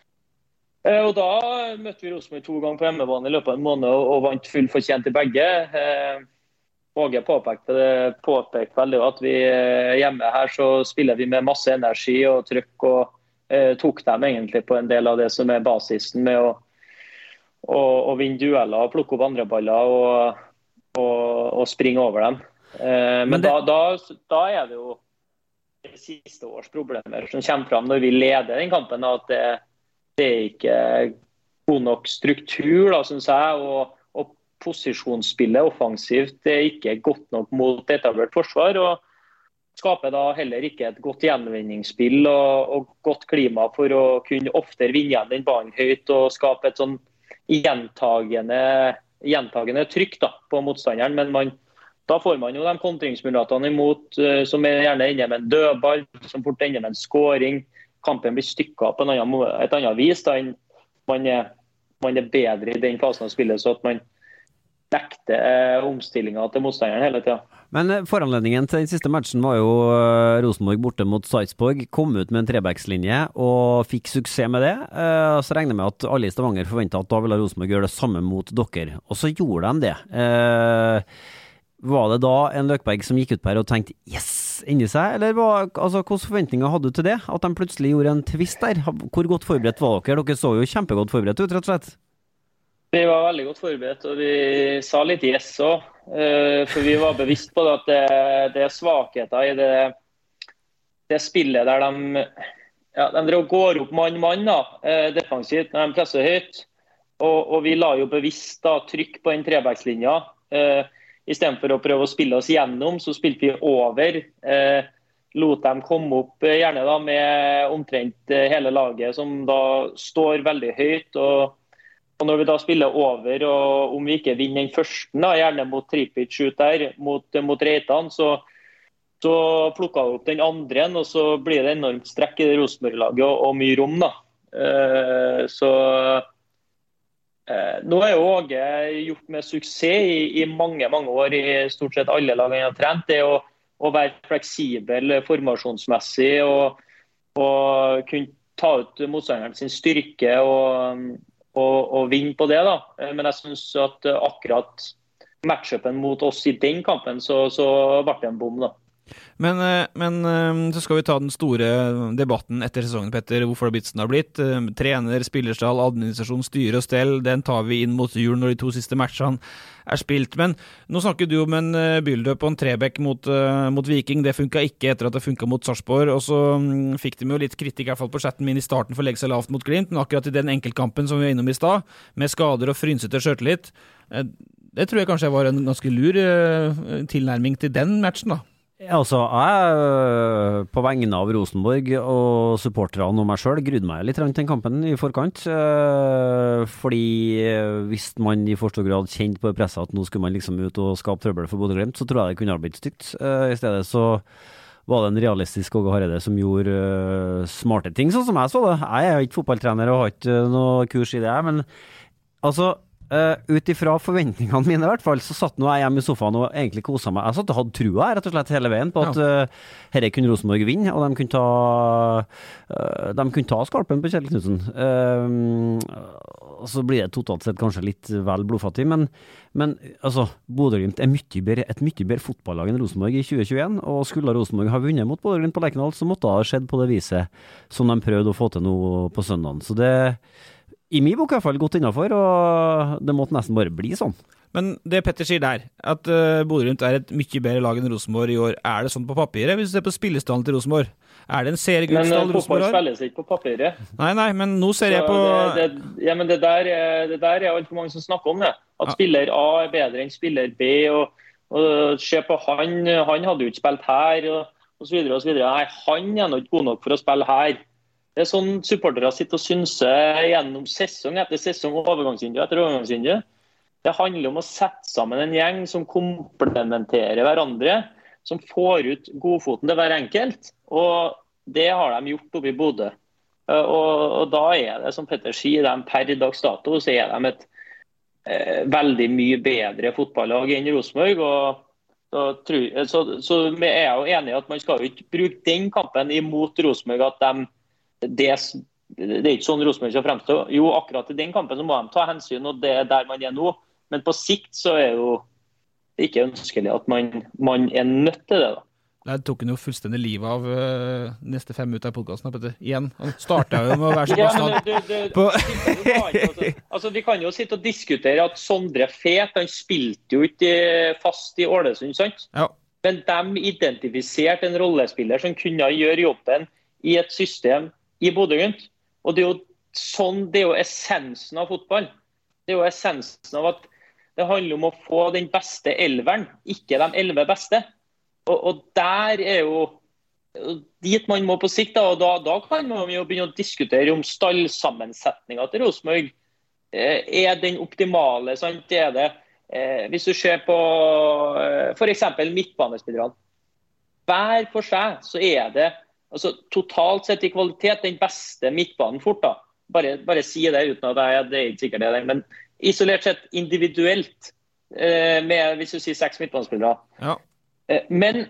Uh, og da møtte vi Rosenborg to ganger på hjemmebane i løpet av en måned og, og vant full fortjent i begge. Uh, Åge påpekte det påpekte veldig at vi uh, hjemme her så spiller vi med masse energi og trykk og uh, tok dem egentlig på en del av det som er basisen med å, å, å vinne dueller og plukke opp andre baller og Og, og springe over dem. Eh, men men det... da, da, da er det jo det siste års problemer som kommer fram når vi leder den kampen, at det, det er ikke god nok struktur, da, synes jeg, og, og posisjonsspillet offensivt det er ikke godt nok mot etablert forsvar, og skaper da heller ikke et godt gjenvinningsspill og, og godt klima for å kunne oftere vinne igjen den banen høyt og skape et sånn gjentagende gjentagende trykk da, på motstanderen, men man, da får man jo de kontringsmulighetene imot, uh, som er gjerne inne med en dødball, som fort ender med en scoring. Kampen blir stykket på en annen, et annet vis, da man er, man er bedre i den fasen av spillet, så at man nekter uh, omstillinger til motstanderen hele tiden. Men uh, foranledningen til den siste matchen var jo uh, Rosenborg borte mot Sarpsborg, kom ut med en trebackslinje og fikk suksess med det. Uh, så regner jeg med at alle i Stavanger forventet at da ville Rosenborg gjøre det samme mot dere. Og så gjorde de det. Uh, var det da en Løkberg som gikk ut på her og tenkte yes, inni seg? Eller var, altså, hvilke forventninger hadde du til det? At de plutselig gjorde en twist der? Hvor godt forberedt var dere? Dere så jo kjempegodt forberedt ut, rett og slett. Vi var veldig godt forberedt, og vi sa litt yes også. For vi var bevisst på det at det, det er svakheter i det, det spillet der de, ja, de går opp mann-mann da, defensivt når de presser høyt. Og, og vi la jo bevisst da, trykk på den trebackslinja. I stedet for å prøve å spille oss gjennom, så spilte vi over. Lot dem komme opp gjerne da, med omtrent hele laget som da står veldig høyt. og Og når vi da spiller over, og om vi ikke vinner den første, da, gjerne mot Tripic ut der, mot, mot Reitan, så, så plukket vi opp den andre, og så blir det enormt strekk i det Rosenborg-laget, og, og mye rom da. Uh, så uh, nå er jo Åge gjort med suksess i, i mange, mange år, i stort sett alle lagene han har trent, det å, å være fleksibel formasjonsmessig, og, og kunne ta ut motstanderen sin styrke, og Og, og vinne på det da, men jeg synes at akkurat matchupen mot oss i den kampen, så, så ble det en bom da. Men, men så skal vi ta den store debatten etter sesongen, Petter, hvorfor det har blitt som det har blitt. Trener, spillerstall, administrasjon, styre og stell, den tar vi inn mot jul når de to siste matchene er spilt. Men nå snakker du om en build-up og en trebekk mot, mot Viking. Det funket ikke etter at det funket mot Sarpsborg, og så fikk de jo litt kritikk i hvert fall på chatten min i starten for å legge seg lavt mot Glimt, men akkurat i den enkeltkampen som vi var innom i stad, med skader og frynsete skjørtelit, det tror jeg kanskje var en ganske lur tilnærming til den matchen da. Altså, jeg på vegne av Rosenborg og supporterne og meg selv grudde meg litt til den kampen i forkant, fordi hvis man i for stor grad kjente på presset at nå skulle man liksom ut og skape trøbbel for Bodø Glimt, så tror jeg det kunne ha blitt stygt. I stedet så var det en realistisk Åge Hareide som gjorde smarte ting, sånn som jeg så det. Jeg er ikke fotballtrener og har ikke noe kurs i det, men altså Uh, ut ifra forventningene mine i hvert fall, så satt nå jeg hjemme i sofaen og egentlig koset meg. Jeg satt og hadde trua rett og slett hele veien på at uh, herre kunne Rosenborg vinne, og de kunne ta uh, de kunne ta skalpen på Kjell Knudsen. Uh, så blir det totalt sett kanskje litt vel blodfattig, men, men altså, Bodø-Glimt er mye bedre, et mye bedre fotballag enn Rosenborg i tjue tjueen, og skulle Rosenborg ha vunnet mot Bodø-Glimt på Lerkendal, så måtte det ha skjedd på det viset som de prøvde å få til noe på søndagen. Så det i min bok i hvert fall gått innenfor, og det måtte nesten bare bli sånn. Men det Petter sier der, at uh, Bodø Glimt er et mye bedre lag enn Rosenborg i år, er det sånn på papiret? Hvis du ser på spillestallen til Rosenborg, er det en serieguttstall Rosenborg har? Men fotball spilles ikke på papiret. Nei, nei, men nå ser jeg på... Det, det, ja, men det der, det der er alt for mange som snakker om det. At ja. Spiller A er bedre enn spiller B, og, og se på han, han hadde jo ikke spilt her, og, og så videre og så videre. Nei, han er nok god nok for å spille her. Det er sånn supportere sitter og synser gjennom sesong etter sesong og overgangsvindu etter overgangsvindu. Det handler om å sette sammen en gjeng som komplementerer hverandre, som får ut godfoten til hver enkelt. Og det har de gjort oppe i Bodø. Og, og da er det, som Petter sier, de per dags dato, så er de et eh, veldig mye bedre fotballag enn Rosenborg. Og så, tror, så, så er jeg jo enig i at man skal jo ikke bruke den kampen imot Rosenborg, at de Det, det er ikke sånn Rosenborg skal fremstå. Jo, akkurat i den kampen så må de ta hensyn, og det er der man er nå. Men på sikt så er jo det ikke ønskelig at man, man er nødt til det da. Det tok han jo fullstendig livet av uh, neste fem minutter i podcasten, Petter. Igjen, han startet jo med å være så bastant. Ja, det, det, på... altså, altså, vi kan jo sitte og diskutere at Sondre Fet, han spilte jo ikke fast i Ålesund, sant? Ja. Men de identifiserte en rollespiller som kunne gjøre jobben i et system i Bodø Glimt. Og det er jo sånn, det er jo essensen av fotball. Det er jo essensen av at det handler om å få den beste elveren, ikke de elleve beste. Og, og der er jo dit man må på sikt, da, og da, da kan man jo begynne å diskutere om stallsammensetningen til Rosenborg eh, er den optimale, sant? Det er det. Eh, hvis du ser på eh, for eksempel midtbanespillerne. Hver for seg så er det altså, totalt sett i kvalitet den beste midtbanen fort da. Bare, bare si det uten at jeg, det er ikke sikkert det, men isolert sett individuelt eh, med, hvis du sier seks midtbanespillere. Ja. Eh, men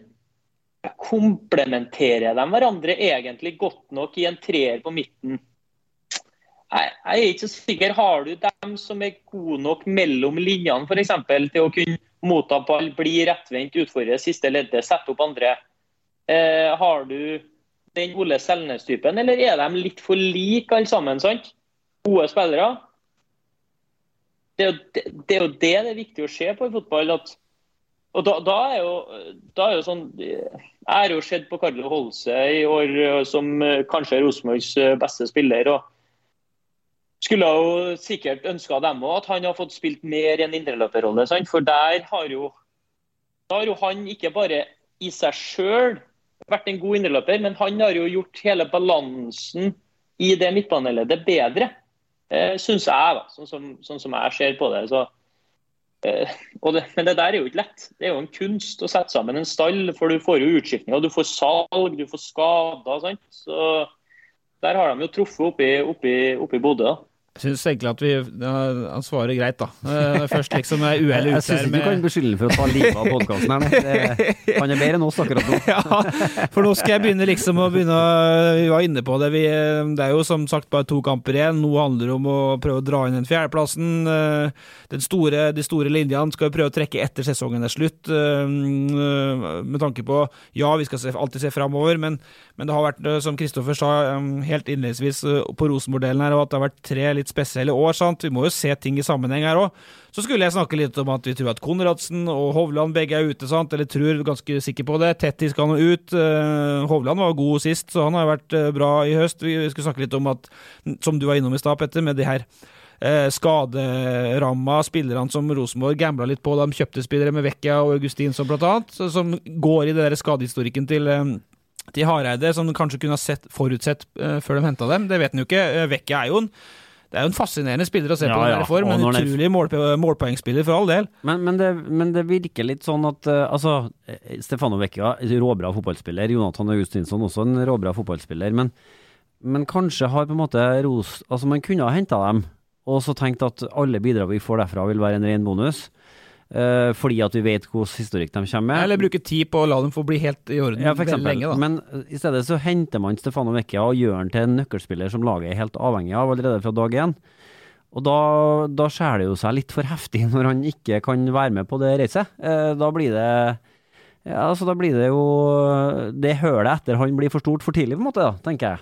komplementerer de hverandre egentlig godt nok i en treer på midten? Jeg, jeg er ikke så sikker. Har du dem som er gode nok mellom linjene, for eksempel, til å kunne motta ball, bli rettvendt, utfordre siste leddet, sette opp andre? Eh, har du den Ole Selnes-typen, eller er de litt for like alle sammen, sant? Gode spillere. Det er, jo, det, det er jo det det er viktig å se på i fotball. At, og da, da, er jo, da er jo sånn, jeg har jo sett på Carlo Holse i år som kanskje er Rosenborgs beste spiller, og skulle jo sikkert ønsket dem også at han har fått spilt mer enn indreløperrolle, sant? For der har jo, da har jo han ikke bare i seg selv vært en god indreløper, men han har jo gjort hele balansen i det midtbaneleddet bedre, eh, synes jeg da, sånn som, sånn som jeg ser på det. Så, eh, og det. Men det der er jo ikke lett. Det er jo en kunst å sette sammen en stall, for du får jo utskiftninger, du får salg, du får skader, sant? Så der har de jo truffet oppi, oppi, oppi Bodø da. Jeg synes egentlig at vi, ja, han svarer greit da. Uh, først liksom er uheldig ut der med... Jeg synes ikke du kan beskylde for å ta livet av podcasten her. Det, han er bedre enn oss akkurat nå. Ja, for nå skal jeg begynne liksom å begynne, vi var inne på det, vi, det er jo som sagt bare to kamper igjen, nå handler det om å prøve å dra inn den fjerdeplassen, den store, de store linjene skal vi prøve å trekke etter sesongen er slutt, med tanke på, ja, vi skal se, alltid se fremover, men, men det har vært, som Kristoffer sa, helt innledningsvis på Rosenborg-delen her, og at det har vært tre litt spesielle år, sant? Vi må jo se ting i sammenheng her også. Så skulle jeg snakke litt om at vi tror at Konradsen og Hovland begge er ute, sant? Eller tror ganske sikker på det. Tetti skal nå ut. Uh, Hovland var god sist, så han har vært uh, bra i høst. Vi, vi skulle snakke litt om at, som du var innom i stad, Petter, med de her uh, skaderamma spillerne som Rosenborg gamblet litt på. De kjøpte spillere med Vecchia og Augustinsson blant annet, så, som går i det der skadehistorikken til... Uh, til Hareide, som de kanskje kunne ha sett, forutsett uh, før de hentet dem. Det vet han jo ikke. Uh, Vecchia er jo en Det er jo en fascinerende spiller å se ja, på den ja. her form, men utrolig mål, målpoengspiller for all del. Men, men, det, men det virker litt sånn at uh, altså, Stefano Vecchia, råbra fotballspiller, Jonathan Augustinsson også en råbra fotballspiller, men, men kanskje har på en måte ros, altså man kunne ha hentet dem, og så tenkt at alle bidrag vi får derfra vil være en ren bonus, uh, fordi at vi vet hvordan historikk de kommer med. Eller bruke tid på å la dem få bli helt i orden ja, for eksempel, lenge da. Men i stedet så henter man Stefano Vecchia og gjør han til en nøkkelspiller som laget er helt avhengig av allerede fra dag én. Og da, da skjer det jo seg litt for heftig når han ikke kan være med på det reiset. Uh, da blir det ja, altså da blir det jo det hølet etter han blir for stort for tidlig på en måte da, tenker jeg.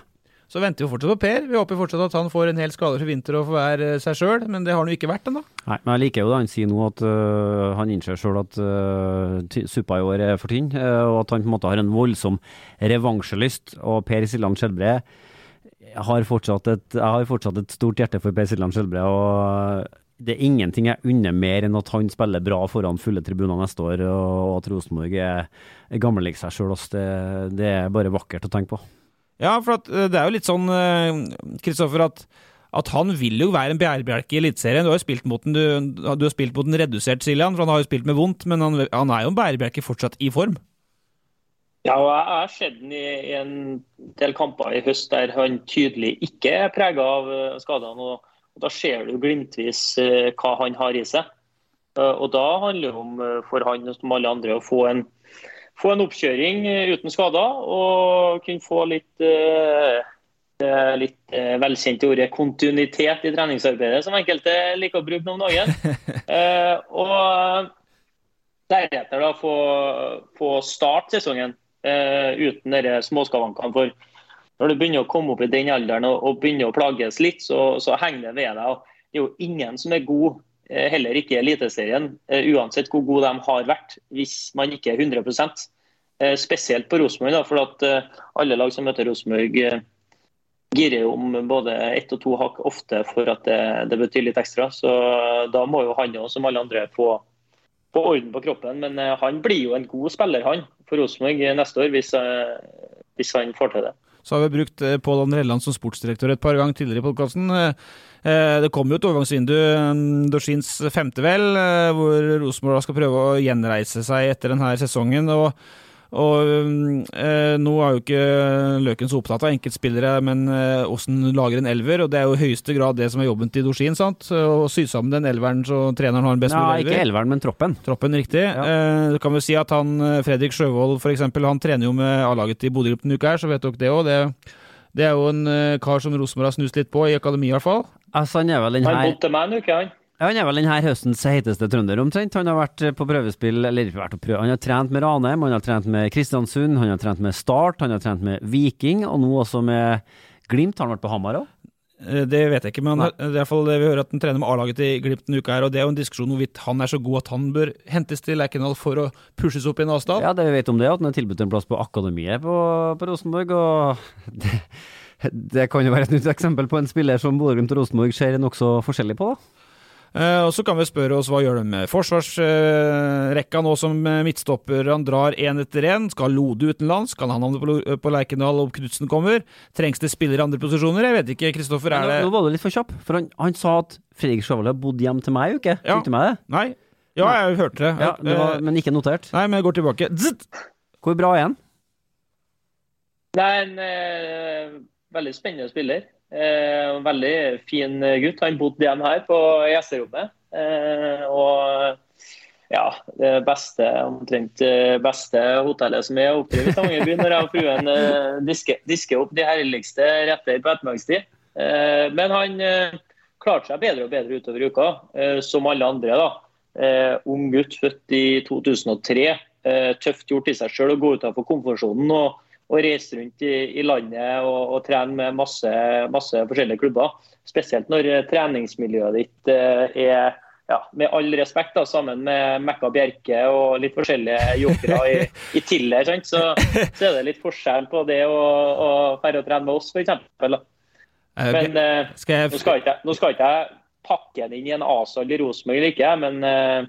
Så venter vi fortsatt på Per. Vi håper fortsatt at han får en hel skade for vinter og får være seg selv, men det har han jo ikke vært ennå. Nei, men jeg liker jo da han sier nå at uh, han innser selv at uh, ty- suppa i år er for tynn, uh, og at han på en måte har en voldsom revansjelyst, og Per Siljan Skjelbre har fortsatt et, jeg har fortsatt et stort hjerte for Per Siljan Skjelbre, og det er ingenting jeg unner mer enn at han spiller bra foran fulle tribuner neste år, og at Rosenborg er, er gammel i seg selv. Det, det er bare vakkert å tenke på. Ja, for at, uh, det er jo litt sånn, Kristoffer, uh, at, at han vil jo være en bærebjelke i elitserien. Du har jo spilt mot den, du, du har spilt mot den redusert Siljan, for han har jo spilt med vondt, men han, han er jo en bærebjelke fortsatt i form. Ja, og jeg har sett den i, i en del kamper i høst der han tydelig ikke er preget av uh, skadene, og, og da ser du glimtvis uh, hva han har i seg. Uh, og da handler det om uh, for han som alle andre å få en Få en oppkjøring uten skader, og kunne få litt, uh, litt uh, velkjent ordet kontinuitet i treningsarbeidet, som enkelte liker å bruke noen dager. uh, og deretter da få, få start sesongen uh, uten dere småskavankene. For når du begynner å komme opp i den alderen og, og begynner å plages litt, så, så henger det ved deg. Og det er jo ingen som er god, heller ikke i Eliteserien, uansett hvor god de har vært, hvis man ikke er hundre prosent. Spesielt på Rosenborg, da, for at alle lag som møter Rosenborg girer jo om både ett og to hakk ofte for at det, det betyr litt ekstra. Så da må jo han også, som alle andre, få, få orden på kroppen. Men han blir jo en god spiller, han, for Rosenborg neste år, hvis, hvis han får til det. Så har vi brukt Pål André Helland som sportsdirektør et par ganger tidligere i podcasten. Det kommer jo et overgangsvindu, Dorshins femte vel, hvor Rosenborg skal prøve å gjenreise seg etter denne sesongen. Og, og eh, nå er jo ikke Løken så opptatt av enkeltspillere, men eh, hvordan lager en elver, og det er jo i høyeste grad det som er jobben til Dorshin, sant? Å sy sammen den elveren så treneren har en best mulig elver. Nei, ikke elveren, men troppen. Troppen, riktig. Ja. Eh, det kan vi si at han, Fredrik Sjøvold for eksempel, han trener jo med A-laget i Bodø-Glimt en uke her, så vet dere det også. Det, det er jo en uh, kar som Rosenborg har snust litt på, i akademi i hvert fall. Altså, han er vel den her... Han bodde meg en uke, han. Ja, han er vel denne høstens heiteste trønder omtrent. Han har vært på prøvespill, eller vært på prøve. Han har trent med Ranheim, han har trent med Kristiansund, han har trent med Start, han har trent med Viking, og nå også med Glimt. Har han vært på Hamar også? Det vet jeg ikke, men han, det er i hvert fall det vi hører at han trener med A-laget i Glimt en uke her, og det er jo en diskusjon hvorvidt han er så god at han bør hentes til Lerkendal for å pushes opp i en avstand. Ja, det vi vet om det, at han har tilbudt en plass på akademiet på, på Rosenborg, og det, det kan jo være et nytt eksempel på en spiller som Bodø-Glimt og Rosenborg ser nokså forskjellig på, da. Uh, og så kan vi spørre oss hva gjør de med forsvarsrekka uh, nå som midtstopper han drar en etter en. Skal Lode utenlands? Kan han havne på, på Lerkendal og Knudsen kommer? Trengs det spillere i andre posisjoner? Jeg vet ikke, Kristoffer, er det... Nå var du litt for kjapp, for han, han sa at Fredrik Sjøvold har bodd hjem til meg, ikke? Ja. Fikk du med det? Nei. Ja, jeg hørte det. Ja, det var, men ikke notert. Nei, men jeg går tilbake. Zzzt! Hvor bra er han? Det er en eh, veldig spennende spiller. Eh, veldig fin gutt. Han bodde hjemme her på gjesterommet. Eh, og ja, det beste, omtrent beste hotellet som er oppe i Stavanger når jeg og fruen eh, disker, disker opp de herligste retter på ettermiddagstid. Eh, men han eh, klarte seg bedre og bedre utover uka, eh, som alle andre da. Eh, ung gutt født i to tusen og tre, eh, tøft gjort i seg selv å gå ut av komfortsonen og og reise rundt i, i landet og, og trene med masse, masse forskjellige klubber. Spesielt når treningsmiljøet ditt eh, er, ja, med all respekt, da, sammen med Mekka Bjerke og litt forskjellige jokere i, i Tiller, sant? Så, så er det litt forskjell på det å, å færre å trene med oss, for eksempel. Da. Men eh, skal jeg... nå, skal ikke, nå skal ikke jeg pakke den inn i en A-sal i Rosenborg eller ikke, men eh,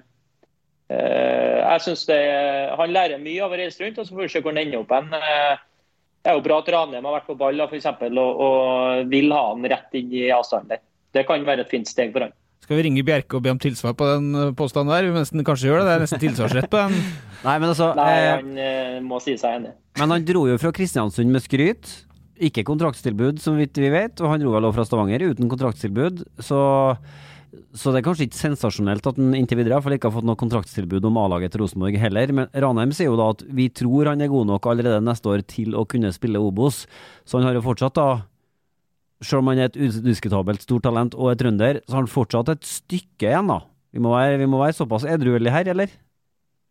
eh, jeg synes det, han lærer mye av å reise rundt, og så får vi se hvor han ender opp en. Eh, Det er jo bra at Ranheim har vært på ball for eksempel, og, og vil ha han rett inn i avstanden der. Det kan være et fint steg for han. Skal vi ringe Bjerke og be om tilsvar på den påstanden der? Vi må nesten kanskje gjøre det, det er nesten tilsvarsrett på den. Nei, men altså... Nei, eh, han eh, må si seg enig. Men han dro jo fra Kristiansund med skryt, ikke kontraktstilbud som vidt vi vet, og han dro vel også fra Stavanger uten kontraktstilbud, så... Så det er kanskje ikke sensasjonelt at han inntil videre for ikke har fått noe kontraktstilbud om A-laget til Rosenborg heller, men Ranheim sier jo da at vi tror han er god nok allerede neste år til å kunne spille Obos, så han har jo fortsatt da, selv om han er et udiskutabelt stort talent og er trønder, så har han fortsatt et stykke igjen da. Vi må være, vi må være såpass edruelige her, eller?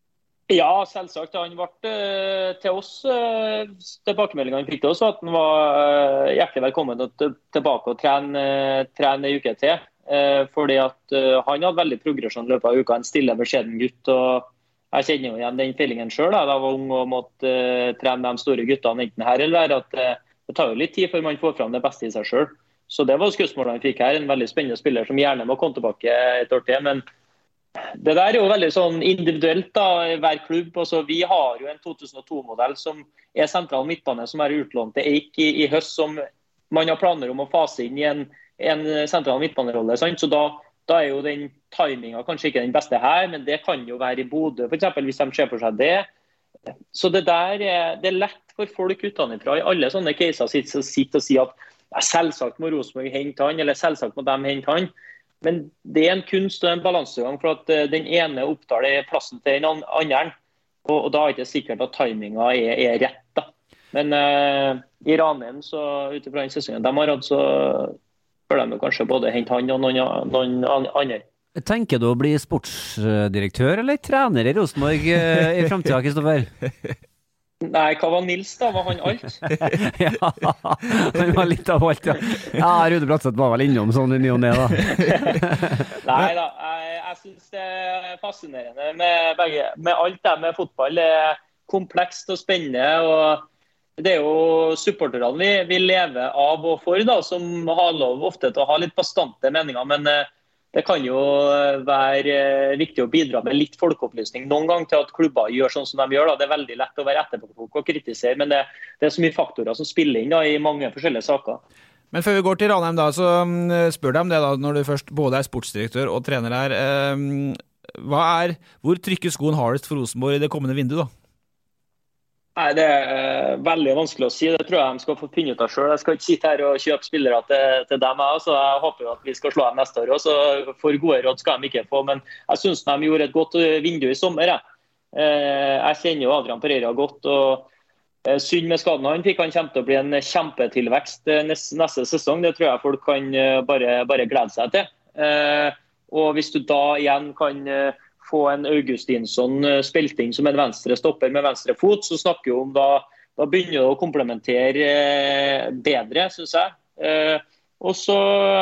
Ja, selvsagt. Han ble uh, til oss, uh, tilbakemeldingen han fikk til oss, at han var uh, hjertelig velkommen til, tilbake og trene, uh, trene en uke til. Uh, fordi at uh, han hadde veldig progresjon i løpet av uka. En stille, beskjeden gutt. Og jeg kjenner jo igjen den feelingen selv. Da jeg var ung og måtte uh, trene de store guttene enten her eller der. At uh, det tar jo litt tid før man får fram det beste i seg selv. Så det var skussmålet han fikk her. En veldig spennende spiller som gjerne må komme tilbake et år til. Men det der er jo veldig sånn individuelt da, i hver klubb. Altså, vi har jo en to tusen og to-modell som er sentral midtbane, som er utlånt til Eik i, i høst, som man har planer om å fase inn i en, en sentral midtbanerolle. Sant? Så da, da er jo den timingen kanskje ikke den beste her, men det kan jo være i Bodø, for eksempel, hvis de ser for seg det. Så det der er, det er lett for folk utenfra i alle sånne caser sitter, sitter og sier at ja, selvsagt må Rosenborg hente han, eller selvsagt må de hente han. Men det er en kunst og en balansegang for at den ene opptar det plassen til den andre, og, og da er det ikke sikkert at timingen er, er rett. Da. Men uh, i Ranheim, så utenfra den sesongen de har hatt, så bør de kanskje både hente han og noen, noen andre. Tenker du å bli sportsdirektør eller trener i Rosenborg uh, i fremtiden, Kristoffer? Nei, hva var Nils da? Var han alt? Ja, han var litt av alt, ja. Ja, Rune Bratseth var vel innom sånn i ny og ned, da. Nei da, jeg, jeg synes det er fascinerende med begge. Med alt det med fotball, det er komplekst og spennende, og det er jo supporterne vi, vi lever av og for, da, som har lov ofte til å ha litt bastante meninger, men det kan jo være viktig å bidra med litt folkeopplysning noen gang til at klubber gjør sånn som de gjør. Da. Det er veldig lett å være etterpåklok og kritisere, men det, det er så mye faktorer som spiller inn da, i mange forskjellige saker. Men før vi går til Ranheim da, så spør deg om det da, når du først både er sportsdirektør og trener her. Eh, hva er, hvor trykker skoen hardest for Rosenborg i det kommende vinduet da? Nei, det er veldig vanskelig å si. Det tror jeg de skal få finne ut av selv. Jeg skal ikke sitte her og kjøpe spillere til, til dem, så jeg håper jo at vi skal slå dem neste år også. For gode råd skal de ikke få, men jeg synes de gjorde et godt vindu i sommer. Jeg, jeg kjenner jo Adrian Pereira godt, og synd med skaden han fikk. Han kommer til å bli en kjempetilvekst neste, neste sesong. Det tror jeg folk kan bare, bare glede seg til. Og hvis du da igjen kan få en Augustinsson spilting som en venstre stopper med venstre fot, så snakker vi om da, da begynner det å komplementere bedre, synes jeg. Eh, og så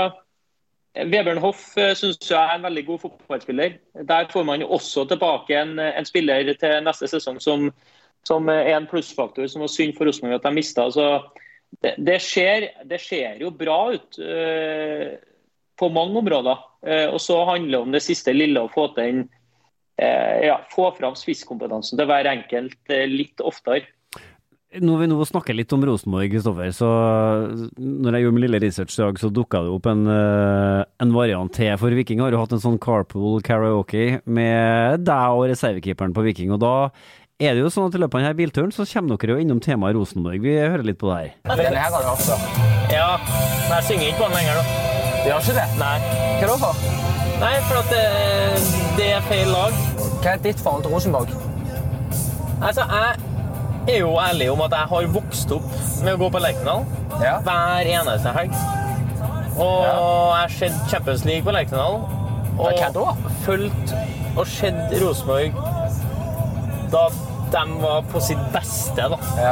Webern Hoff synes jeg er en veldig god fotballspiller. Der får man jo også tilbake en, en spiller til neste sesong som, som er en plussfaktor som var synd for Rosenborg at de mistet. Så det, det, ser, det ser jo bra ut eh, på mange områder. Eh, og så handler det om det siste lille å få til en Ja, få fram spisskompetansen til hver enkelt litt oftere. Når vi nå snakker litt om Rosenborg, Kristoffer, så når jeg gjorde min lille research i dag, så dukket det opp en, en variant til, for Viking har jo hatt en sånn carpool karaoke med deg og reservekeeperen på Viking, og da er det jo sånn at i løpet av denne bilturen så kommer dere jo innom temaet Rosenborg. Vi hører litt på det her. Denne her har du hatt da. Ja, men jeg synger ikke på den lenger da. Du gjør ikke det? Nei. Hva da for? Nei, for at det, det er feil lag. Hva er ditt forhold til Rosenborg? Altså, jeg er jo ærlig om at jeg har vokst opp med å gå på Lerkendal Ja. hver eneste helg. Og Ja. jeg har sett Champions League på Lerkendal. Og Ja, hva da? fulgt og sett Rosenborg da de var på sitt beste, da. Ja.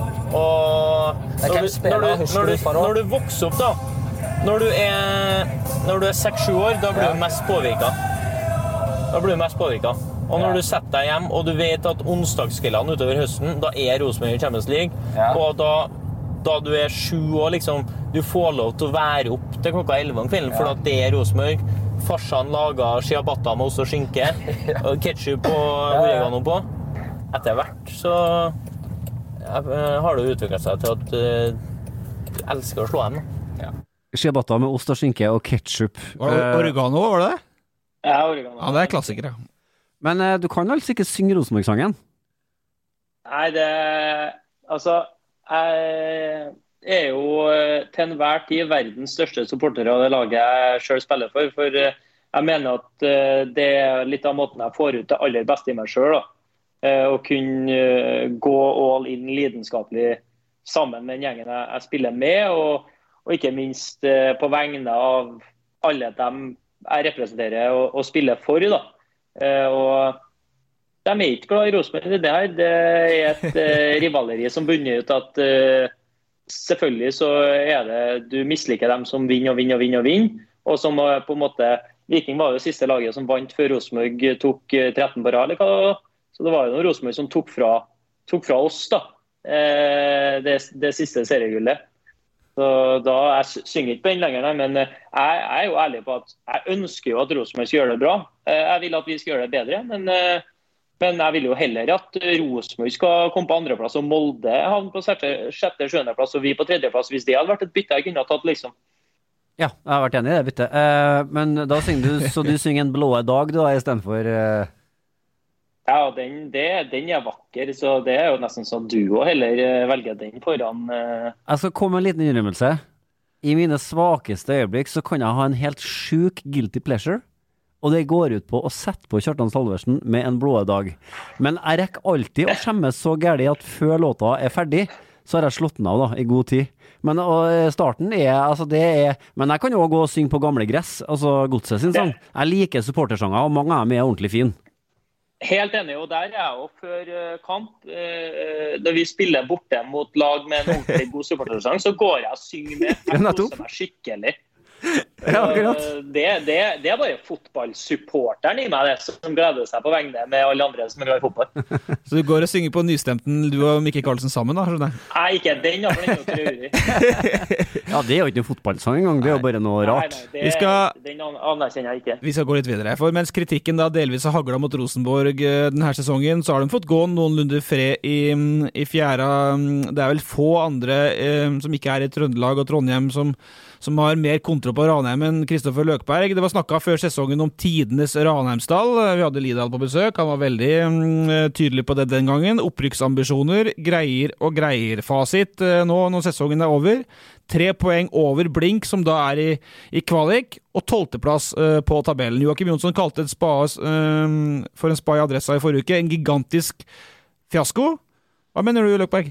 Og Men hvem når du, spiller når du, husker når du du, fra da? når du vokser opp da, når du er, når du er seks-sju år, da blir Ja. du mest påvirket. Da blir du mest påvirket. Og når Ja. du setter deg hjem, og du vet at onsdagskveldene utover høsten, da er Rosenborg i Champions League, Ja. og da, da du er sju år, liksom, du får lov til å være opp til klokka elleve om kvelden, for Ja. at det er Rosenborg. Farsan lager ciabatta med ost og skinke, og ketchup og ja. oregano på. Etter hvert så eh, har det utviklet seg til at eh, du elsker å slå dem. da. Ciabatta med ost og skinke og ketchup. Var det oregano, var det det? Ja, oregano. Ja, det er klassikere. Men eh, du kan altså ikke synge Rosenborg-sangen? Nei, det Altså, jeg er jo eh, til enhver tid verdens største supporter av det laget jeg selv spiller for. For eh, jeg mener at eh, det er litt av måten jeg får ut det aller beste i meg selv, da. Eh, Å kunne eh, gå all in lidenskapelig sammen med den gjengen jeg, jeg spiller med, og, og ikke minst eh, på vegne av alle dem jeg representerer og, og spiller for, da. Eh, og de er ikke glad i Rosenborg. Det her det er et uh, rivaleri som bunner ut at uh, selvfølgelig så er det du misliker dem som vinner og vinner og vinner og vinner. Og som uh, på en måte Viking var jo siste laget som vant før Rosenborg tok uh, tretten på rad. Så det var jo noen Rosenborg som tok fra, tok fra oss da, uh, det, det siste seriegullet. Så da, Jeg synger ikke på den lenger, men jeg, jeg er jo ærlig på at jeg ønsker jo at Rosenborg skal gjøre det bra. Jeg vil at vi skal gjøre det bedre, men, men jeg vil jo heller at Rosenborg skal komme på andreplass og Molde havne på sjette, sjuende plass og vi på tredjeplass. Hvis det hadde vært et bytte jeg kunne ha tatt, liksom. Ja, jeg har vært enig i det byttet. Eh, men da synger du, så du synger en blå dag da, i stedet for... Eh... Ja, den, det, den er vakker, så det er jo nesten sånn du også heller velger den foran. Uh... Jeg skal komme med en liten innrømmelse. I mine svakeste øyeblikk så kan jeg ha en helt sjuk guilty pleasure, og det går ut på å sette på Kjartan Salversen med en blå dag. Men jeg rekker alltid å skjemmes så gærlig at før låta er ferdig, så har jeg slått den av da, i god tid. Men og starten er, altså det er, men jeg kan jo også gå og synge på gamle gress, altså Godset sin sang. Jeg liker supportersanger, og mange av dem er ordentlig fin. Helt enig, og der er jeg jo før kamp, eh, da vi spiller borte mot lag med en ordentlig god supportersang, så går jeg og synger med, jeg koser meg skikkelig. Ja, akkurat. Det, det, det er bare fotballsupporteren i meg det, som gleder seg på vegne med alle andre som er glad i fotball. Så du går og synger på nystemten, du og Mikkel Karlsen sammen da, skjønner jeg? Nei, ikke den da, for den er jo trøyrig. Ja, det er jo ikke noen fotballsang engang, det er jo bare noe rart. Nei, nei, det, vi skal, den anerkjenner jeg ikke. Vi skal gå litt videre, for mens kritikken da delvis har haglet mot Rosenborg denne sesongen, så har de fått gå noenlunde fred i, i fjæra. Det er vel få andre eh, som ikke er i Trøndelag og Trondheim som som har mer kontroll på Ranheim enn Kristoffer Løkberg. Det var snakket før sesongen om tidenes Ranheimsdal. Vi hadde Lidal på besøk, han var veldig mm, tydelig på det den gangen. Opprykksambisjoner, greier og greier. Fasit nå når sesongen er over. Tre poeng over Blink, som da er i, i kvalik, og tolvteplass uh, på tabellen. Joakim Jonsson kalte et spa uh, for en spa i adressa i forrige uke, en gigantisk fiasko. Hva mener du, Løkberg?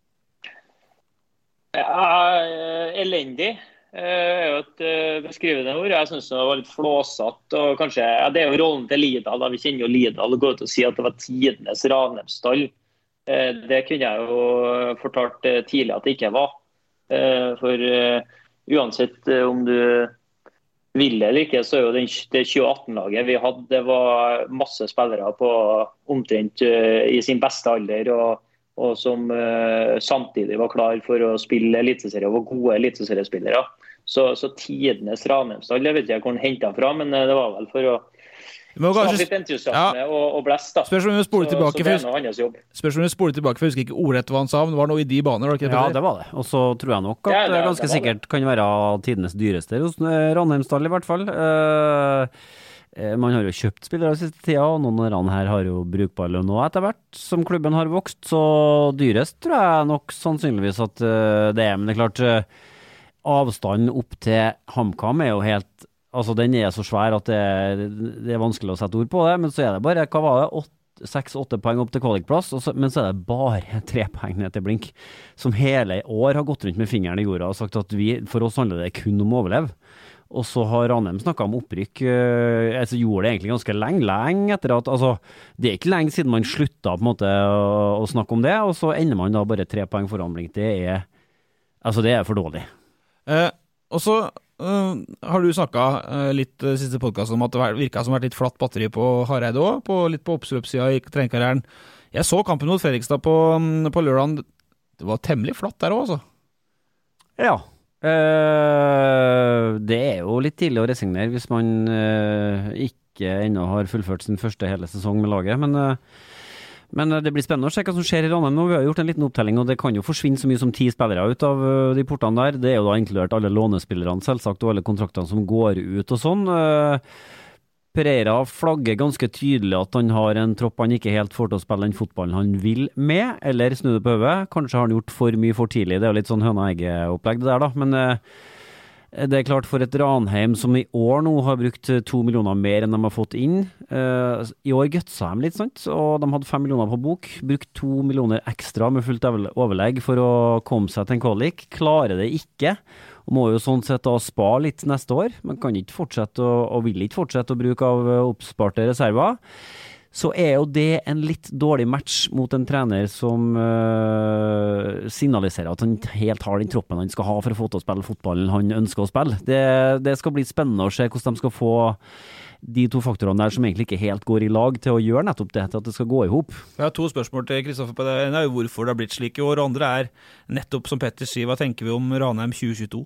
Ja, elendig. Det er jo et beskrivende ord. Jeg synes det var litt flåsatt, og kanskje, ja, det er jo rollen til Lidal, da vi kjenner jo Lidal, og går ut og si at det var tidenes Ranheimsdal. Det kunne jeg jo fortalt tidlig at det ikke var. For uansett om du vil eller ikke, så er jo det tjue atten-laget vi hadde, det var masse spillere på omtrent i sin beste alder, og og som uh, samtidig var klar for å spille eliteserie og var gode eliteseriespillere. Så, så tidenes Ranheimsdal, jeg vet ikke hvor han hentet fra, men uh, det var vel for å skape litt entusiasme, ja, og, og blest da. Spørs om vi spoler tilbake, så, så det er noe hans jobb. Spørs om vi spoler tilbake, for jeg husker ikke ordrett hva han sa, men det var noe i de baner, var det ikke det? Ja, det var det. Og så tror jeg nok at ja, det, ganske det sikkert det. Kan være tidenes dyreste hos Ranheimsdal i hvert fall. Uh, Man har jo kjøpt spillere i siste tida, og noen av dem her har jo brukbar lønn nå etter hvert, som klubben har vokst, så dyrest tror jeg nok sannsynligvis at uh, det er. Men det er klart, uh, avstanden opp til HamKam er jo helt, altså den er så svær at det, det er vanskelig å sette ord på det, men så er det bare, hva var det, seks åtte poeng opp til kvalikplass, og så, men så er det bare tre poeng ned til Blink, som hele år har gått rundt med fingeren i jorda og sagt at vi, for oss handler det kun om å overleve. Og så har Ranheim snakket om opprykk, uh, altså gjorde det egentlig ganske lenge, lenge etter at, altså, det er ikke lenge siden man sluttet på en måte å, å snakke om det, og så ender man da bare tre poeng foran Blink. Det er, altså det er for dårlig. Eh, og så uh, har du snakket uh, litt uh, siste podcast om at det virket som vært litt flatt batteri på Hareide også, på, litt på oppstrøpssiden i trenerkarrieren. Jeg så kampen mot Fredrikstad på, um, på lørdagen, det var temmelig flatt der også, altså. Ja. Uh, det er jo litt tidlig å resignere hvis man uh, ikke ennå har fullført sin første hele sesong med laget, men, uh, men det blir spennende å se hva som skjer i Ranheim nå. Vi har gjort en liten opptelling, og det kan jo forsvinne så mye som ti spillere ut av uh, de portene der. Det er jo da inkludert alle lånespillerne selvsagt, og alle kontraktene som går ut og sånn. uh, Pereira flagger ganske tydelig at han har en tropp han ikke helt får til å spille den fotballen han vil med, eller snu det på høyde. Kanskje har han gjort for mye for tidlig, det er jo litt sånn høna-egge-opplegg det der da, men eh, det er klart for et Ranheim som i år nå har brukt to millioner mer enn de har fått inn. Eh, I år gøtsa de litt, sant? Og de hadde fem millioner på bok, brukt to millioner ekstra med fullt overlegg for å komme seg til en kvalik, klarer det ikke, og må jo sånn sett da spa litt neste år, men kan ikke fortsette og, og vil ikke fortsette å bruke av oppsparte reserver. så er jo det en litt dårlig match mot en trener som uh, signaliserer at han helt har den troppen han skal ha for å få til å spille fotballen han ønsker å spille. Det, det skal bli spennende å se hvordan de skal få de to faktorene der som egentlig ikke helt går i lag til å gjøre nettopp det, til at det skal gå i hop. Jeg har to spørsmål til Kristoffer på det. En er jo hvorfor det har blitt slik i år, og andre er nettopp som Petter sier, hva tenker vi om Ranheim tjue tjueto?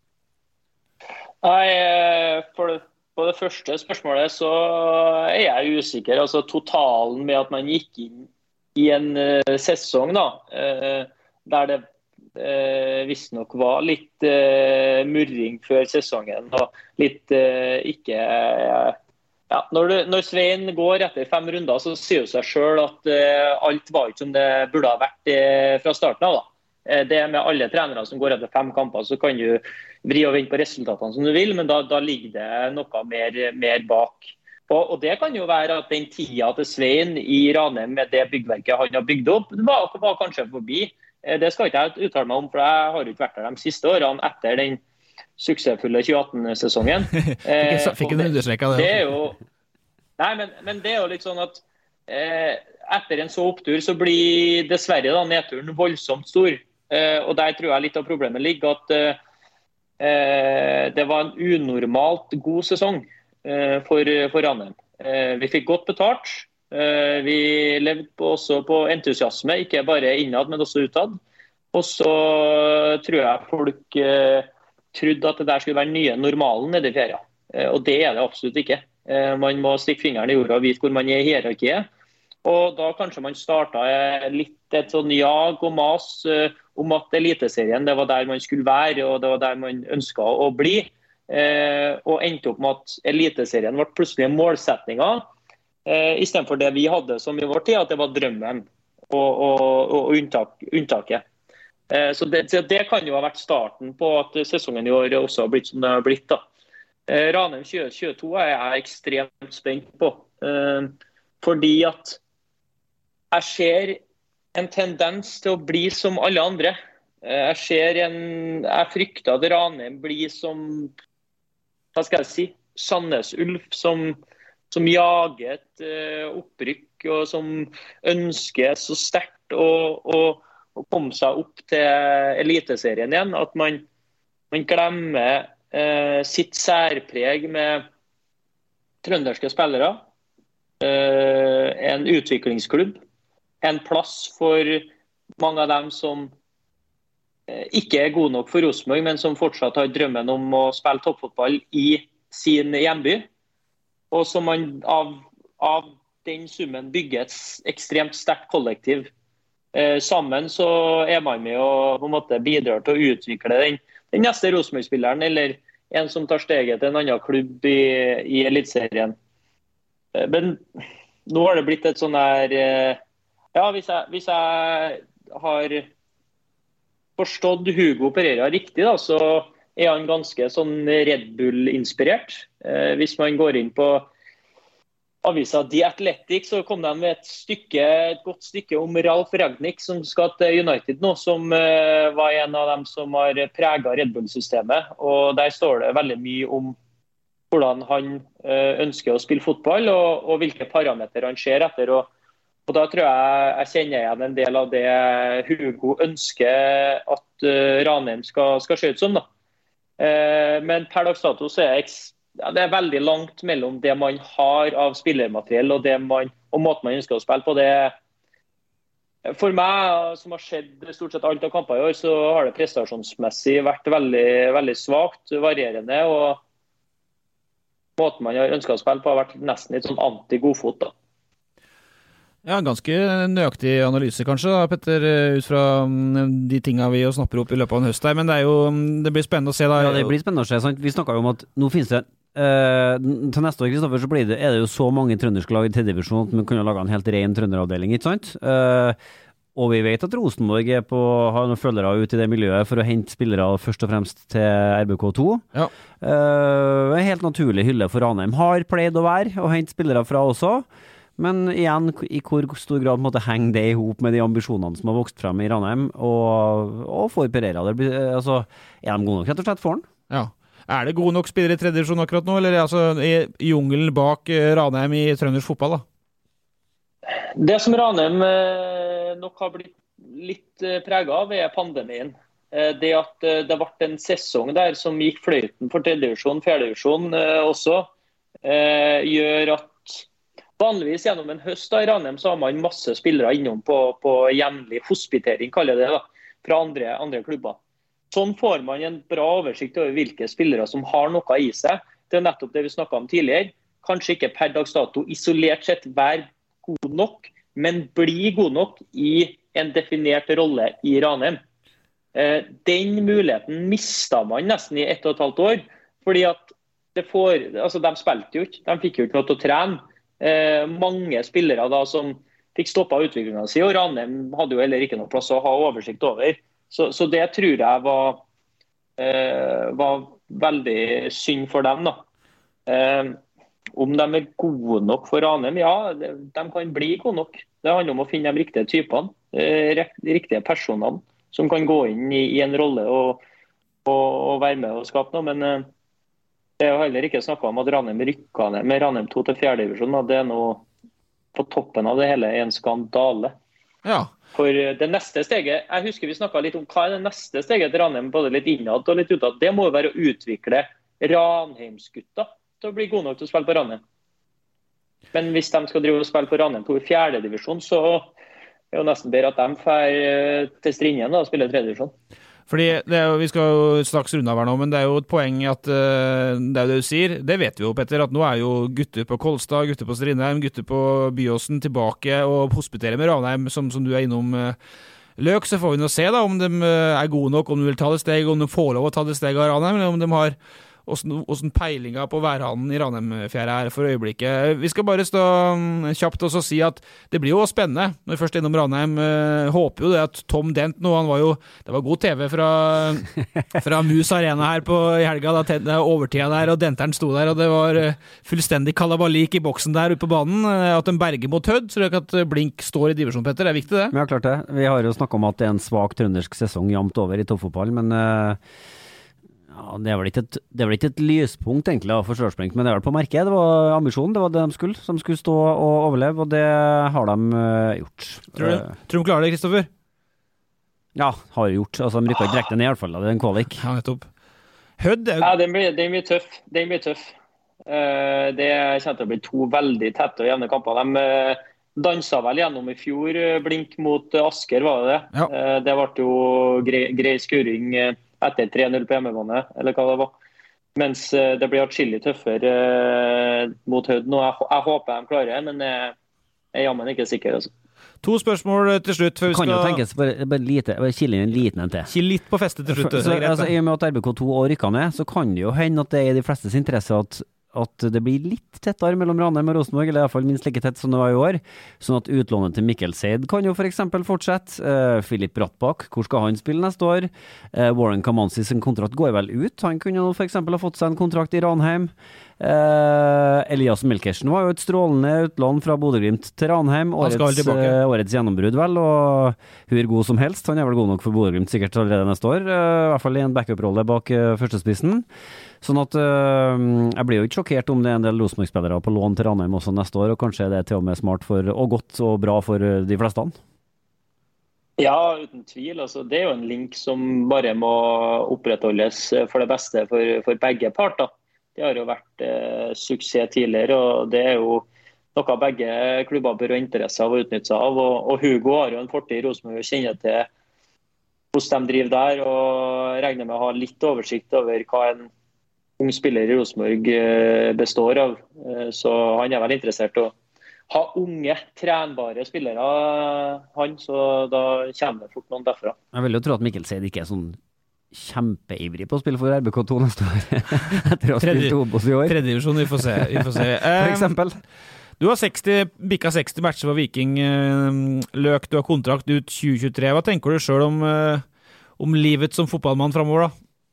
Nei, for det På det første spørsmålet så er jeg usikker. Altså totalen med at man gikk inn i en uh, sesong da, uh, der det uh, visstnok var litt uh, murring før sesongen og litt uh, ikke uh, ja, når, du, når Svein går etter fem runder, så sier det seg selv at uh, alt var ikke som det burde ha vært uh, fra starten av da. Det med alle trenere som går etter fem kamper, så kan du vri og vente på resultatene som du vil, men da, da ligger det noe mer, mer bak. Og, og det kan jo være at den tida til Svein i Ranheim med det byggverket han har bygd opp, var, var kanskje forbi. Det skal ikke jeg uttale meg om, for jeg har ikke vært der de siste årene etter den suksessfulle tjue atten-sesongen. fikk, fikk en understrek av det. det er jo, nei, men, men det er jo litt sånn at eh, etter en så opptur så blir dessverre da, nedturen voldsomt stor. Uh, og der tror jeg litt av problemet ligger at uh, uh, det var en unormalt god sesong uh, for, for Ranheim. Uh, vi fikk godt betalt. Uh, vi levde på, også på entusiasme, ikke bare innad, men også utad. Og så tror jeg folk uh, trodde at det der skulle være nye normalen nede i feria. Uh, og det er det absolutt ikke. Uh, man må stikke fingeren i jorda og vite hvor man er i hierarkiet. Og da kanskje man startet litt et sånn jag og mas uh, om at eliteserien det var der man skulle være, og det var der man ønsket å bli. Uh, og endte opp med at eliteserien ble plutselig målsetninger, uh, i stedet for det vi hadde som i vår tid, at det var drømmen og, og, og unntak, unntaket. Uh, så det, det kan jo ha vært starten på at sesongen i år også har blitt som det har blitt. da. Uh, Ranheim tjue tjueto er jeg ekstremt spent på, uh, fordi at jeg ser en tendens til å bli som alle andre. Jeg ser en, jeg frykter at Ranheim blir som, hva skal jeg si, Sandnes Ulf, som, som jager et uh, opprykk, og som ønsker så sterkt å, å, å komme seg opp til eliteserien igjen, at man, man glemmer uh, sitt særpreg med trønderske spillere, uh, en utviklingsklubb, en plass for mange av dem som ikke er gode nok for Rosenborg, men som fortsatt har drømmen om å spille toppfotball i sin hjemby. Og som man av, av den summen bygger et ekstremt sterkt kollektiv. Eh, sammen så er man med og på en måte bidrar til å utvikle den, den neste Rosenborg-spilleren, eller en som tar steget til en annen klubb i, i elitserien. Eh, men nå har det blitt et sånn her eh, Ja, hvis jeg, hvis jeg har forstått Hugo Pereira riktig, da, så er han ganske sånn Red Bull-inspirert. Eh, hvis man går inn på avisa The Athletic, så kom de med et, stykke, et godt stykke om Ralf Ragnick, som skal til United nå, som eh, var en av dem som har preget Red Bull-systemet. Og der står det veldig mye om hvordan han eh, ønsker å spille fotball, og, og hvilke parametre han ser etter. og Og da tror jeg jeg kjenner igjen en del av det Hugo ønsker at uh, Ranheim skal, skal se ut som. da. Uh, men per dags dato så er ja, det er veldig langt mellom det man har av spillermateriell og, det man, og måten man ønsker å spille på. Det, for meg, som har skjedd stort sett alt av kamper i år, så har det prestasjonsmessig vært veldig, veldig svagt, varierende. Og måten man har ønsket å spille på har vært nesten litt sånn anti-godfot da. Ja, ganske nøyaktig analyse kanskje da, Petter, ut fra de tingene vi snapper opp i løpet av en høst her, men det er jo, det blir spennende å se da. Ja, det blir spennende å se, sant? Vi snakket jo om at nå finnes det, uh, til neste år, Kristoffer, så blir det, er det jo så mange trønderske lag i tredje divisjon at man kunne lage en helt ren trønderavdeling, ikke sant? Uh, og vi vet at Rosenborg er på, har noen følgere ut i det miljøet for å hente spillere først og fremst til R B K to. Ja. Uh, en helt naturlig hylle for Ranheim. Har pleid å være, og hente spillere fra også. Men igjen, i hvor stor grad måtte henge det ihop med de ambisjonene som har vokst frem i Ranheim, og, og for Pereira. Det blir, altså, er de gode nok rett og slett for han? Ja. Er det gode nok spillere i tredje divisjon akkurat nå, eller er altså i jungelen bak Ranheim i trøndersk fotball da? Det som Ranheim eh, nok har blitt litt eh, preget av, er pandemien. Eh, det at eh, det ble en sesong der som gikk fløyten for tredjedivisjon, fjerdedivisjon eh, også, eh, gjør at vanligvis gjennom en høst da, i Ranheim så har man masse spillere innom på, på jevnlig hospitering, kaller det da, fra andre, andre klubber. Sånn får man en bra oversikt over hvilke spillere som har noe i seg. Det er nettopp det vi snakket om tidligere. Kanskje ikke per dags dato isolert sett være god nok, men bli god nok i en definert rolle i Ranheim. Eh, den muligheten mistet man nesten i ett og et halvt år, fordi at det får, altså de spilte jo ikke, de fikk jo ikke noe til å trene. Eh, mange spillere da som fikk stoppet utviklingen sin, og Ranheim hadde jo heller ikke noe plass å ha oversikt over. Så, så det tror jeg var, eh, var veldig synd for dem da. Eh, om de er gode nok for Ranheim, ja, de, de kan bli gode nok. Det handler om å finne de riktige typene, eh, riktige personene, som kan gå inn i, i en rolle og, og, og være med og skape noe, men eh, det er jo heller ikke snakket om at Ranheim rykket ned med Ranheim to til fjerde divisjon. Det er nå på toppen av det hele en skandale. Ja. For det neste steget, jeg husker vi snakket litt om hva er det neste steget til Ranheim, både litt innad og litt utad. Det må jo være å utvikle Ranheimsgutta til å bli gode nok til å spille på Ranheim. Men hvis de skal drive og spille på Ranheim to i fjerde divisjon, så er det jo nesten bedre at de får til Stringen da, og spille tredje divisjon. Fordi det er jo, vi skal jo straks runde av her nå, men det er jo et poeng at uh, det er jo det du sier. Det vet vi jo, Petter, at nå er jo gutter på Kolstad, gutter på Strindheim, gutter på Byåsen tilbake og hospiterer med Ranheim, som, som du er innom uh, Løk. Så får vi nå se da om de uh, er gode nok, om de vil ta det steg, om de får lov å ta det steg av Ranheim, eller om de har hvordan peilinga på værhanen i Ranheimfjæra er for øyeblikket. Vi skal bare stå kjapt og så si at det blir jo spennende når vi først er innom Ranheim. Håper jo det at Tom Dent nå, han var jo, det var god T V fra, fra Mus Arena her på, i helga, da ten, overtida der, og Denteren sto der, og det var fullstendig kalabalik i boksen der ute på banen. At en berger mot Hødd, så det er ikke at Blink står i divisjon, Petter. Det er viktig det. Ja, klart det. Vi har jo snakket om at det er en svak trøndersk sesong jamt over i toppfotball, men uh... ja, det er vel ikke et, det er vel ikke et lyspunkt egentlig av forsvarsblink, men det er vel på merket. Det var ambisjonen, det var det de skulle, som skulle stå og overleve, og det har de uh, gjort. Tror du, tror du klarer det, Kristoffer? Ja, har gjort. Altså, de rykket direkte ned i hvert fall, det er en kvalik. Ja, nettopp. Hødd er jo... Ja, den blir, den blir tøff. Den blir tøff. Uh, det kommer til å bli to veldig tette og jevne kamper. De uh, danset vel gjennom i fjor, uh, Blink mot uh, Asker, var det det? Ja. Uh, det ble jo grei, grei skuring uh, etter tre null på hjemmebane, eller hva det var. Mens uh, det blir atskillig tøffere uh, mot Hødd nå. Jeg, jeg håper de klarer, men jeg, jeg er jammen ikke sikker. Altså. To spørsmål til slutt. Før vi kan skal... jo tenkes bare, bare lite, bare kille inn en liten en til. Kill litt på festet til slutt. Så, så, altså, I og med at R B K to år rykker ned, så kan det jo hende at det er i de flestes interesse at at det blir litt tettere mellom Ranheim og Rosenborg, eller i hvert fall minst like tett som det var i år. Sånn at utlånet til Mikkel Seid kan jo for eksempel fortsette. Uh, Philip Brattbakk, hvor skal han spille neste år? Uh, Warren Kamanzi sin kontrakt går vel ut. Han kunne jo for eksempel ha fått seg en kontrakt i Ranheim. Uh, Elias Melkersen var jo et strålende utlån fra Bodø-Glimt til Ranheim. Årets, uh, årets gjennombrudd vel, og hvor god som helst. Han er vel god nok for Bodø-Glimt sikkert allerede neste år. Uh, I hvert fall i en backup-rolle bak uh, førstespissen. Sånn at uh, jeg blir jo ikke sjokkert om det er en del Rosenborg-spillere på lån til Ranheim også neste år, og kanskje er det til og med smart for, og godt og bra for de fleste. Ja, uten tvil. Altså, det er jo en link som bare må opprettholdes for det beste for, for begge parter. Det har jo vært eh, suksess tidligere, og det er jo noe begge klubber bør ha interesse av å utnytte seg av. Og, og Hugo har jo en fortid i Rosenborg og kjenner til hvordan de driver der, og regner med å ha litt oversikt over hva en ung spiller i Rosenborg består av, så han er vel interessert i å ha unge, trenbare spillere, han, så da kommer det fort noen derfra. Jeg vil jo tro at Mikkel Seid ikke er sånn kjempeivrig på å spille for R B K to neste år, etter å ha spilt Obos i år. Tredje divisjon, vi får se. Vi får se. For eksempel. Du har seksti, bikka seksti matcher for Viking, Løk, du har kontrakt ut tjue tjuetre. Hva tenker du selv om, om livet som fotballmann fremover da?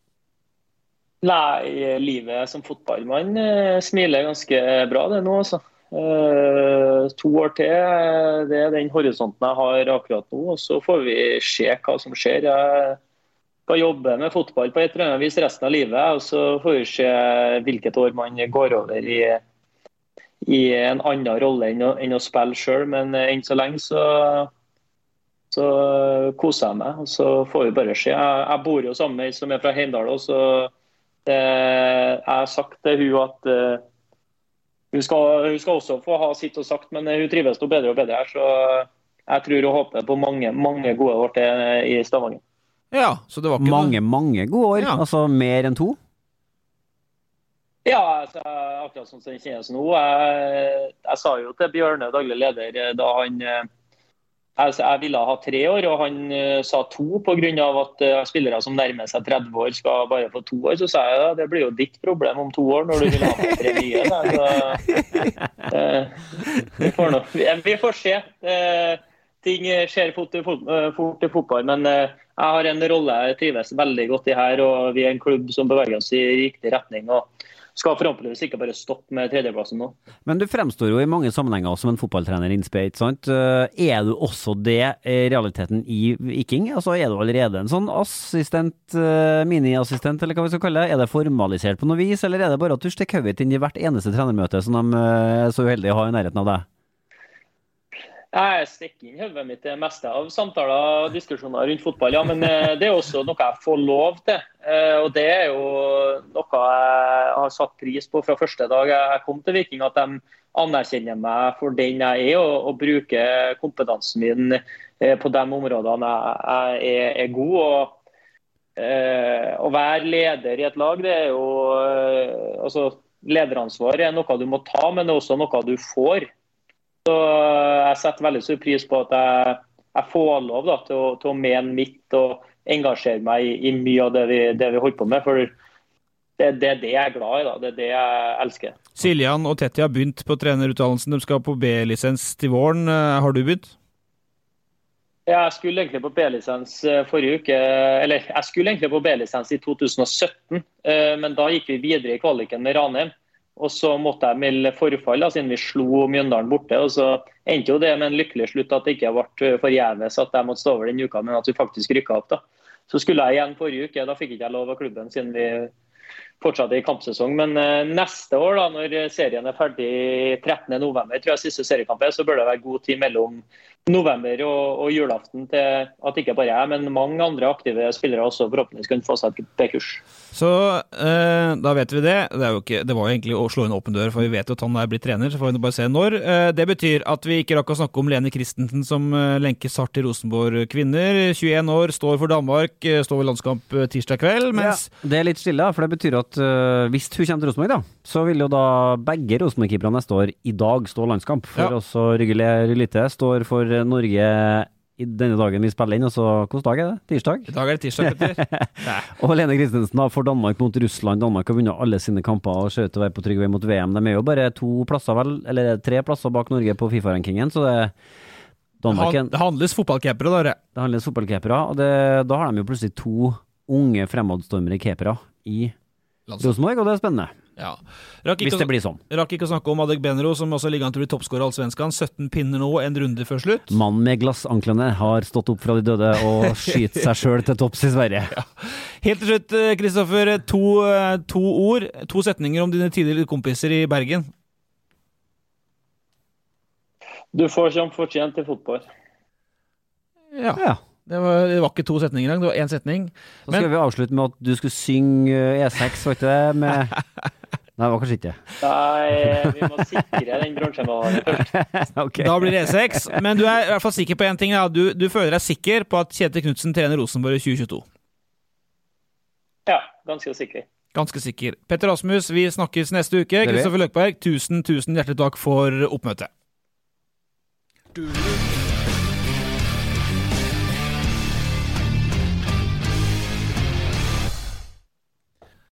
Nei, livet som fotballmann eh, smiler ganske bra det nå, altså. Eh, to år til, det er den horisonten jeg har akkurat nå, og så får vi se hva som skjer. Jeg skal jobbe med fotball på et eller annet vis resten av livet, og så får vi se hvilket år man går over i, i en annen rolle enn å, enn å spille selv, men enn så lenge så, så koser jeg meg, og så får vi bare se. Jeg, jeg bor jo sammen med en som er fra Heimdal, og så det, jeg har sagt til hun at uh, hun, skal, hun skal også få ha sitt og sagt, men hun trives noe bedre og bedre her, så jeg tror og håper på mange, mange gode år til i Stavanger. Ja, så det var ikke Mange, noe... mange gode år, Ja. altså mer enn to? Ja, altså, akkurat som det kjennes nå. Jeg, jeg sa jo til Bjørne, daglig leder, da han jeg, jeg ville ha tre år, og han uh, sa to på grunn av at uh, spillere som nærmer seg tretti år skal bare få to år. Så sa jeg ja, det blir jo ditt problem om to år når du vil ha med tre nye. Så, uh, vi, får nå, vi, vi får se. Uh, ting skjer fort i, uh, fort i fotball, men uh, jeg har en rolle jeg trives veldig godt i her, og vi er en klubb som beveger oss i riktig retning. og skal forhåpentligvis ikke bare stoppe med tredjeplassen nå. Men du fremstår jo i mange sammenhenger som en fotballtrener inspirert, sant? Er du også det i realiteten i Viking? Altså er du allerede en sånn assistent, mini-assistent, eller hva vi skal kalle det? Er det formalisert på noe vis, eller er det bare at du stikker høyt inn i hvert eneste trenermøte som de er så uheldige å ha i nærheten av deg? Jeg stikker inn høvet mitt det meste av samtaler og diskusjoner rundt fotball, ja, men det er også noe jeg får lov til. Og det er jo noe jeg har satt pris på fra første dag jeg kom til Viking, at de anerkjenner meg for den jeg er, og, og bruker kompetansen min på de områdene jeg er, er god. Og, eh, å være leder i et lag, det er jo altså, lederansvar er noe du må ta, men det er også noe du får. Så jeg setter veldig stor pris på at jeg, jeg får lov da, til, å, til å mene mitt og engasjere meg i, i mye av det vi, det vi holder på med, for det, det er det jeg er glad i, da. Det er det jeg elsker. Siljan og Tetti har begynt på trenerutdannelsen. De skal på B-lisens til våren. Har du begynt? Ja, jeg skulle egentlig på B-lisens forrige uke, eller jeg skulle egentlig på B-lisens i to tusen og sytten, men da gikk vi videre i kvaliken med Ranheim. Og så måtte jeg melde forfall da, siden vi slo Mjøndalen borte. Og så endte jo det med en lykkelig slutt at det ikke ble forgjeves at jeg måtte stå over den uka, men at vi faktisk rykket opp da. Så skulle jeg igjen forrige uke, da fikk ikke jeg lov av klubben siden vi fortsatte i kampsesong. Men uh, neste år da, når serien er ferdig trettende november, tror jeg siste seriekamp er, så bør det være god tid mellom november og, og julaften til at ikke bare jeg, men mange andre aktive spillere også forhåpentligvis kan få seg et B-kurs. Så eh, da vet vi det. Det, er jo ikke, det var jo egentlig å slå en åpen dør, for vi vet jo at han er blitt trener, så får vi bare se når. Eh, det betyr at vi ikke rakk å snakke om Lene Christensen som eh, lenkes hardt til Rosenborg kvinner. tjueen år, står for Danmark, eh, står ved landskamp eh, tirsdag kveld, mens... Ja, det er litt stille, for det betyr at uh, hvis hun kommer til Rosenborg da, så vil jo da begge Rosenborg-keeperne neste år i dag stå landskamp. For ja. Også Rygge Rylite står for Norge i denne dagen vi spiller inn, og så hvilken dag er det? Tirsdag? I dag er det tirsdag, Petter. Og Lene Christensen da, for Danmark mot Russland. Danmark har vunnet alle sine kamper og ser ut til å være på trygg vei mot V M. De er jo bare to plasser vel, eller tre plasser bak Norge på FIFA-rankingen, så det Danmark Det handles fotballkepere da, det. Det handles fotballkepere, og det, da har de jo plutselig to unge fremadstormere kepere i Rosenborg, og det er spennende. Ja. Hvis det blir sånn. Rakk ikke å snakke om Adegbenro, som også ligger an til å bli toppskårer allsvenskan. sytten pinner nå, en runde før slutt. Mannen med glassanklene har stått opp fra de døde og skyter seg selv til topps i Sverige. Ja. Helt til slutt, Kristoffer, to, to ord, to setninger om dine tidligere kompiser i Bergen. Du får som fortjent til fotball. Ja. Ja. Det var, det var ikke to setninger engang, det var én setning. Så skal Men, vi avslutte med at du skulle synge E seks, vet du det? Med... Nei, det var kanskje ikke. Nei, vi må sikre den bronsemedaljen først. Okay. Da blir det E seks, men du er i hvert fall sikker på en ting. Ja. Du, du føler deg sikker på at Kjetil Knutsen trener Rosenborg i tjue tjueto? Ja, ganske sikker. Ganske sikker. Petter Rasmus, vi snakkes neste uke. Kristoffer Løkberg, tusen, tusen hjertelig takk for oppmøtet. Du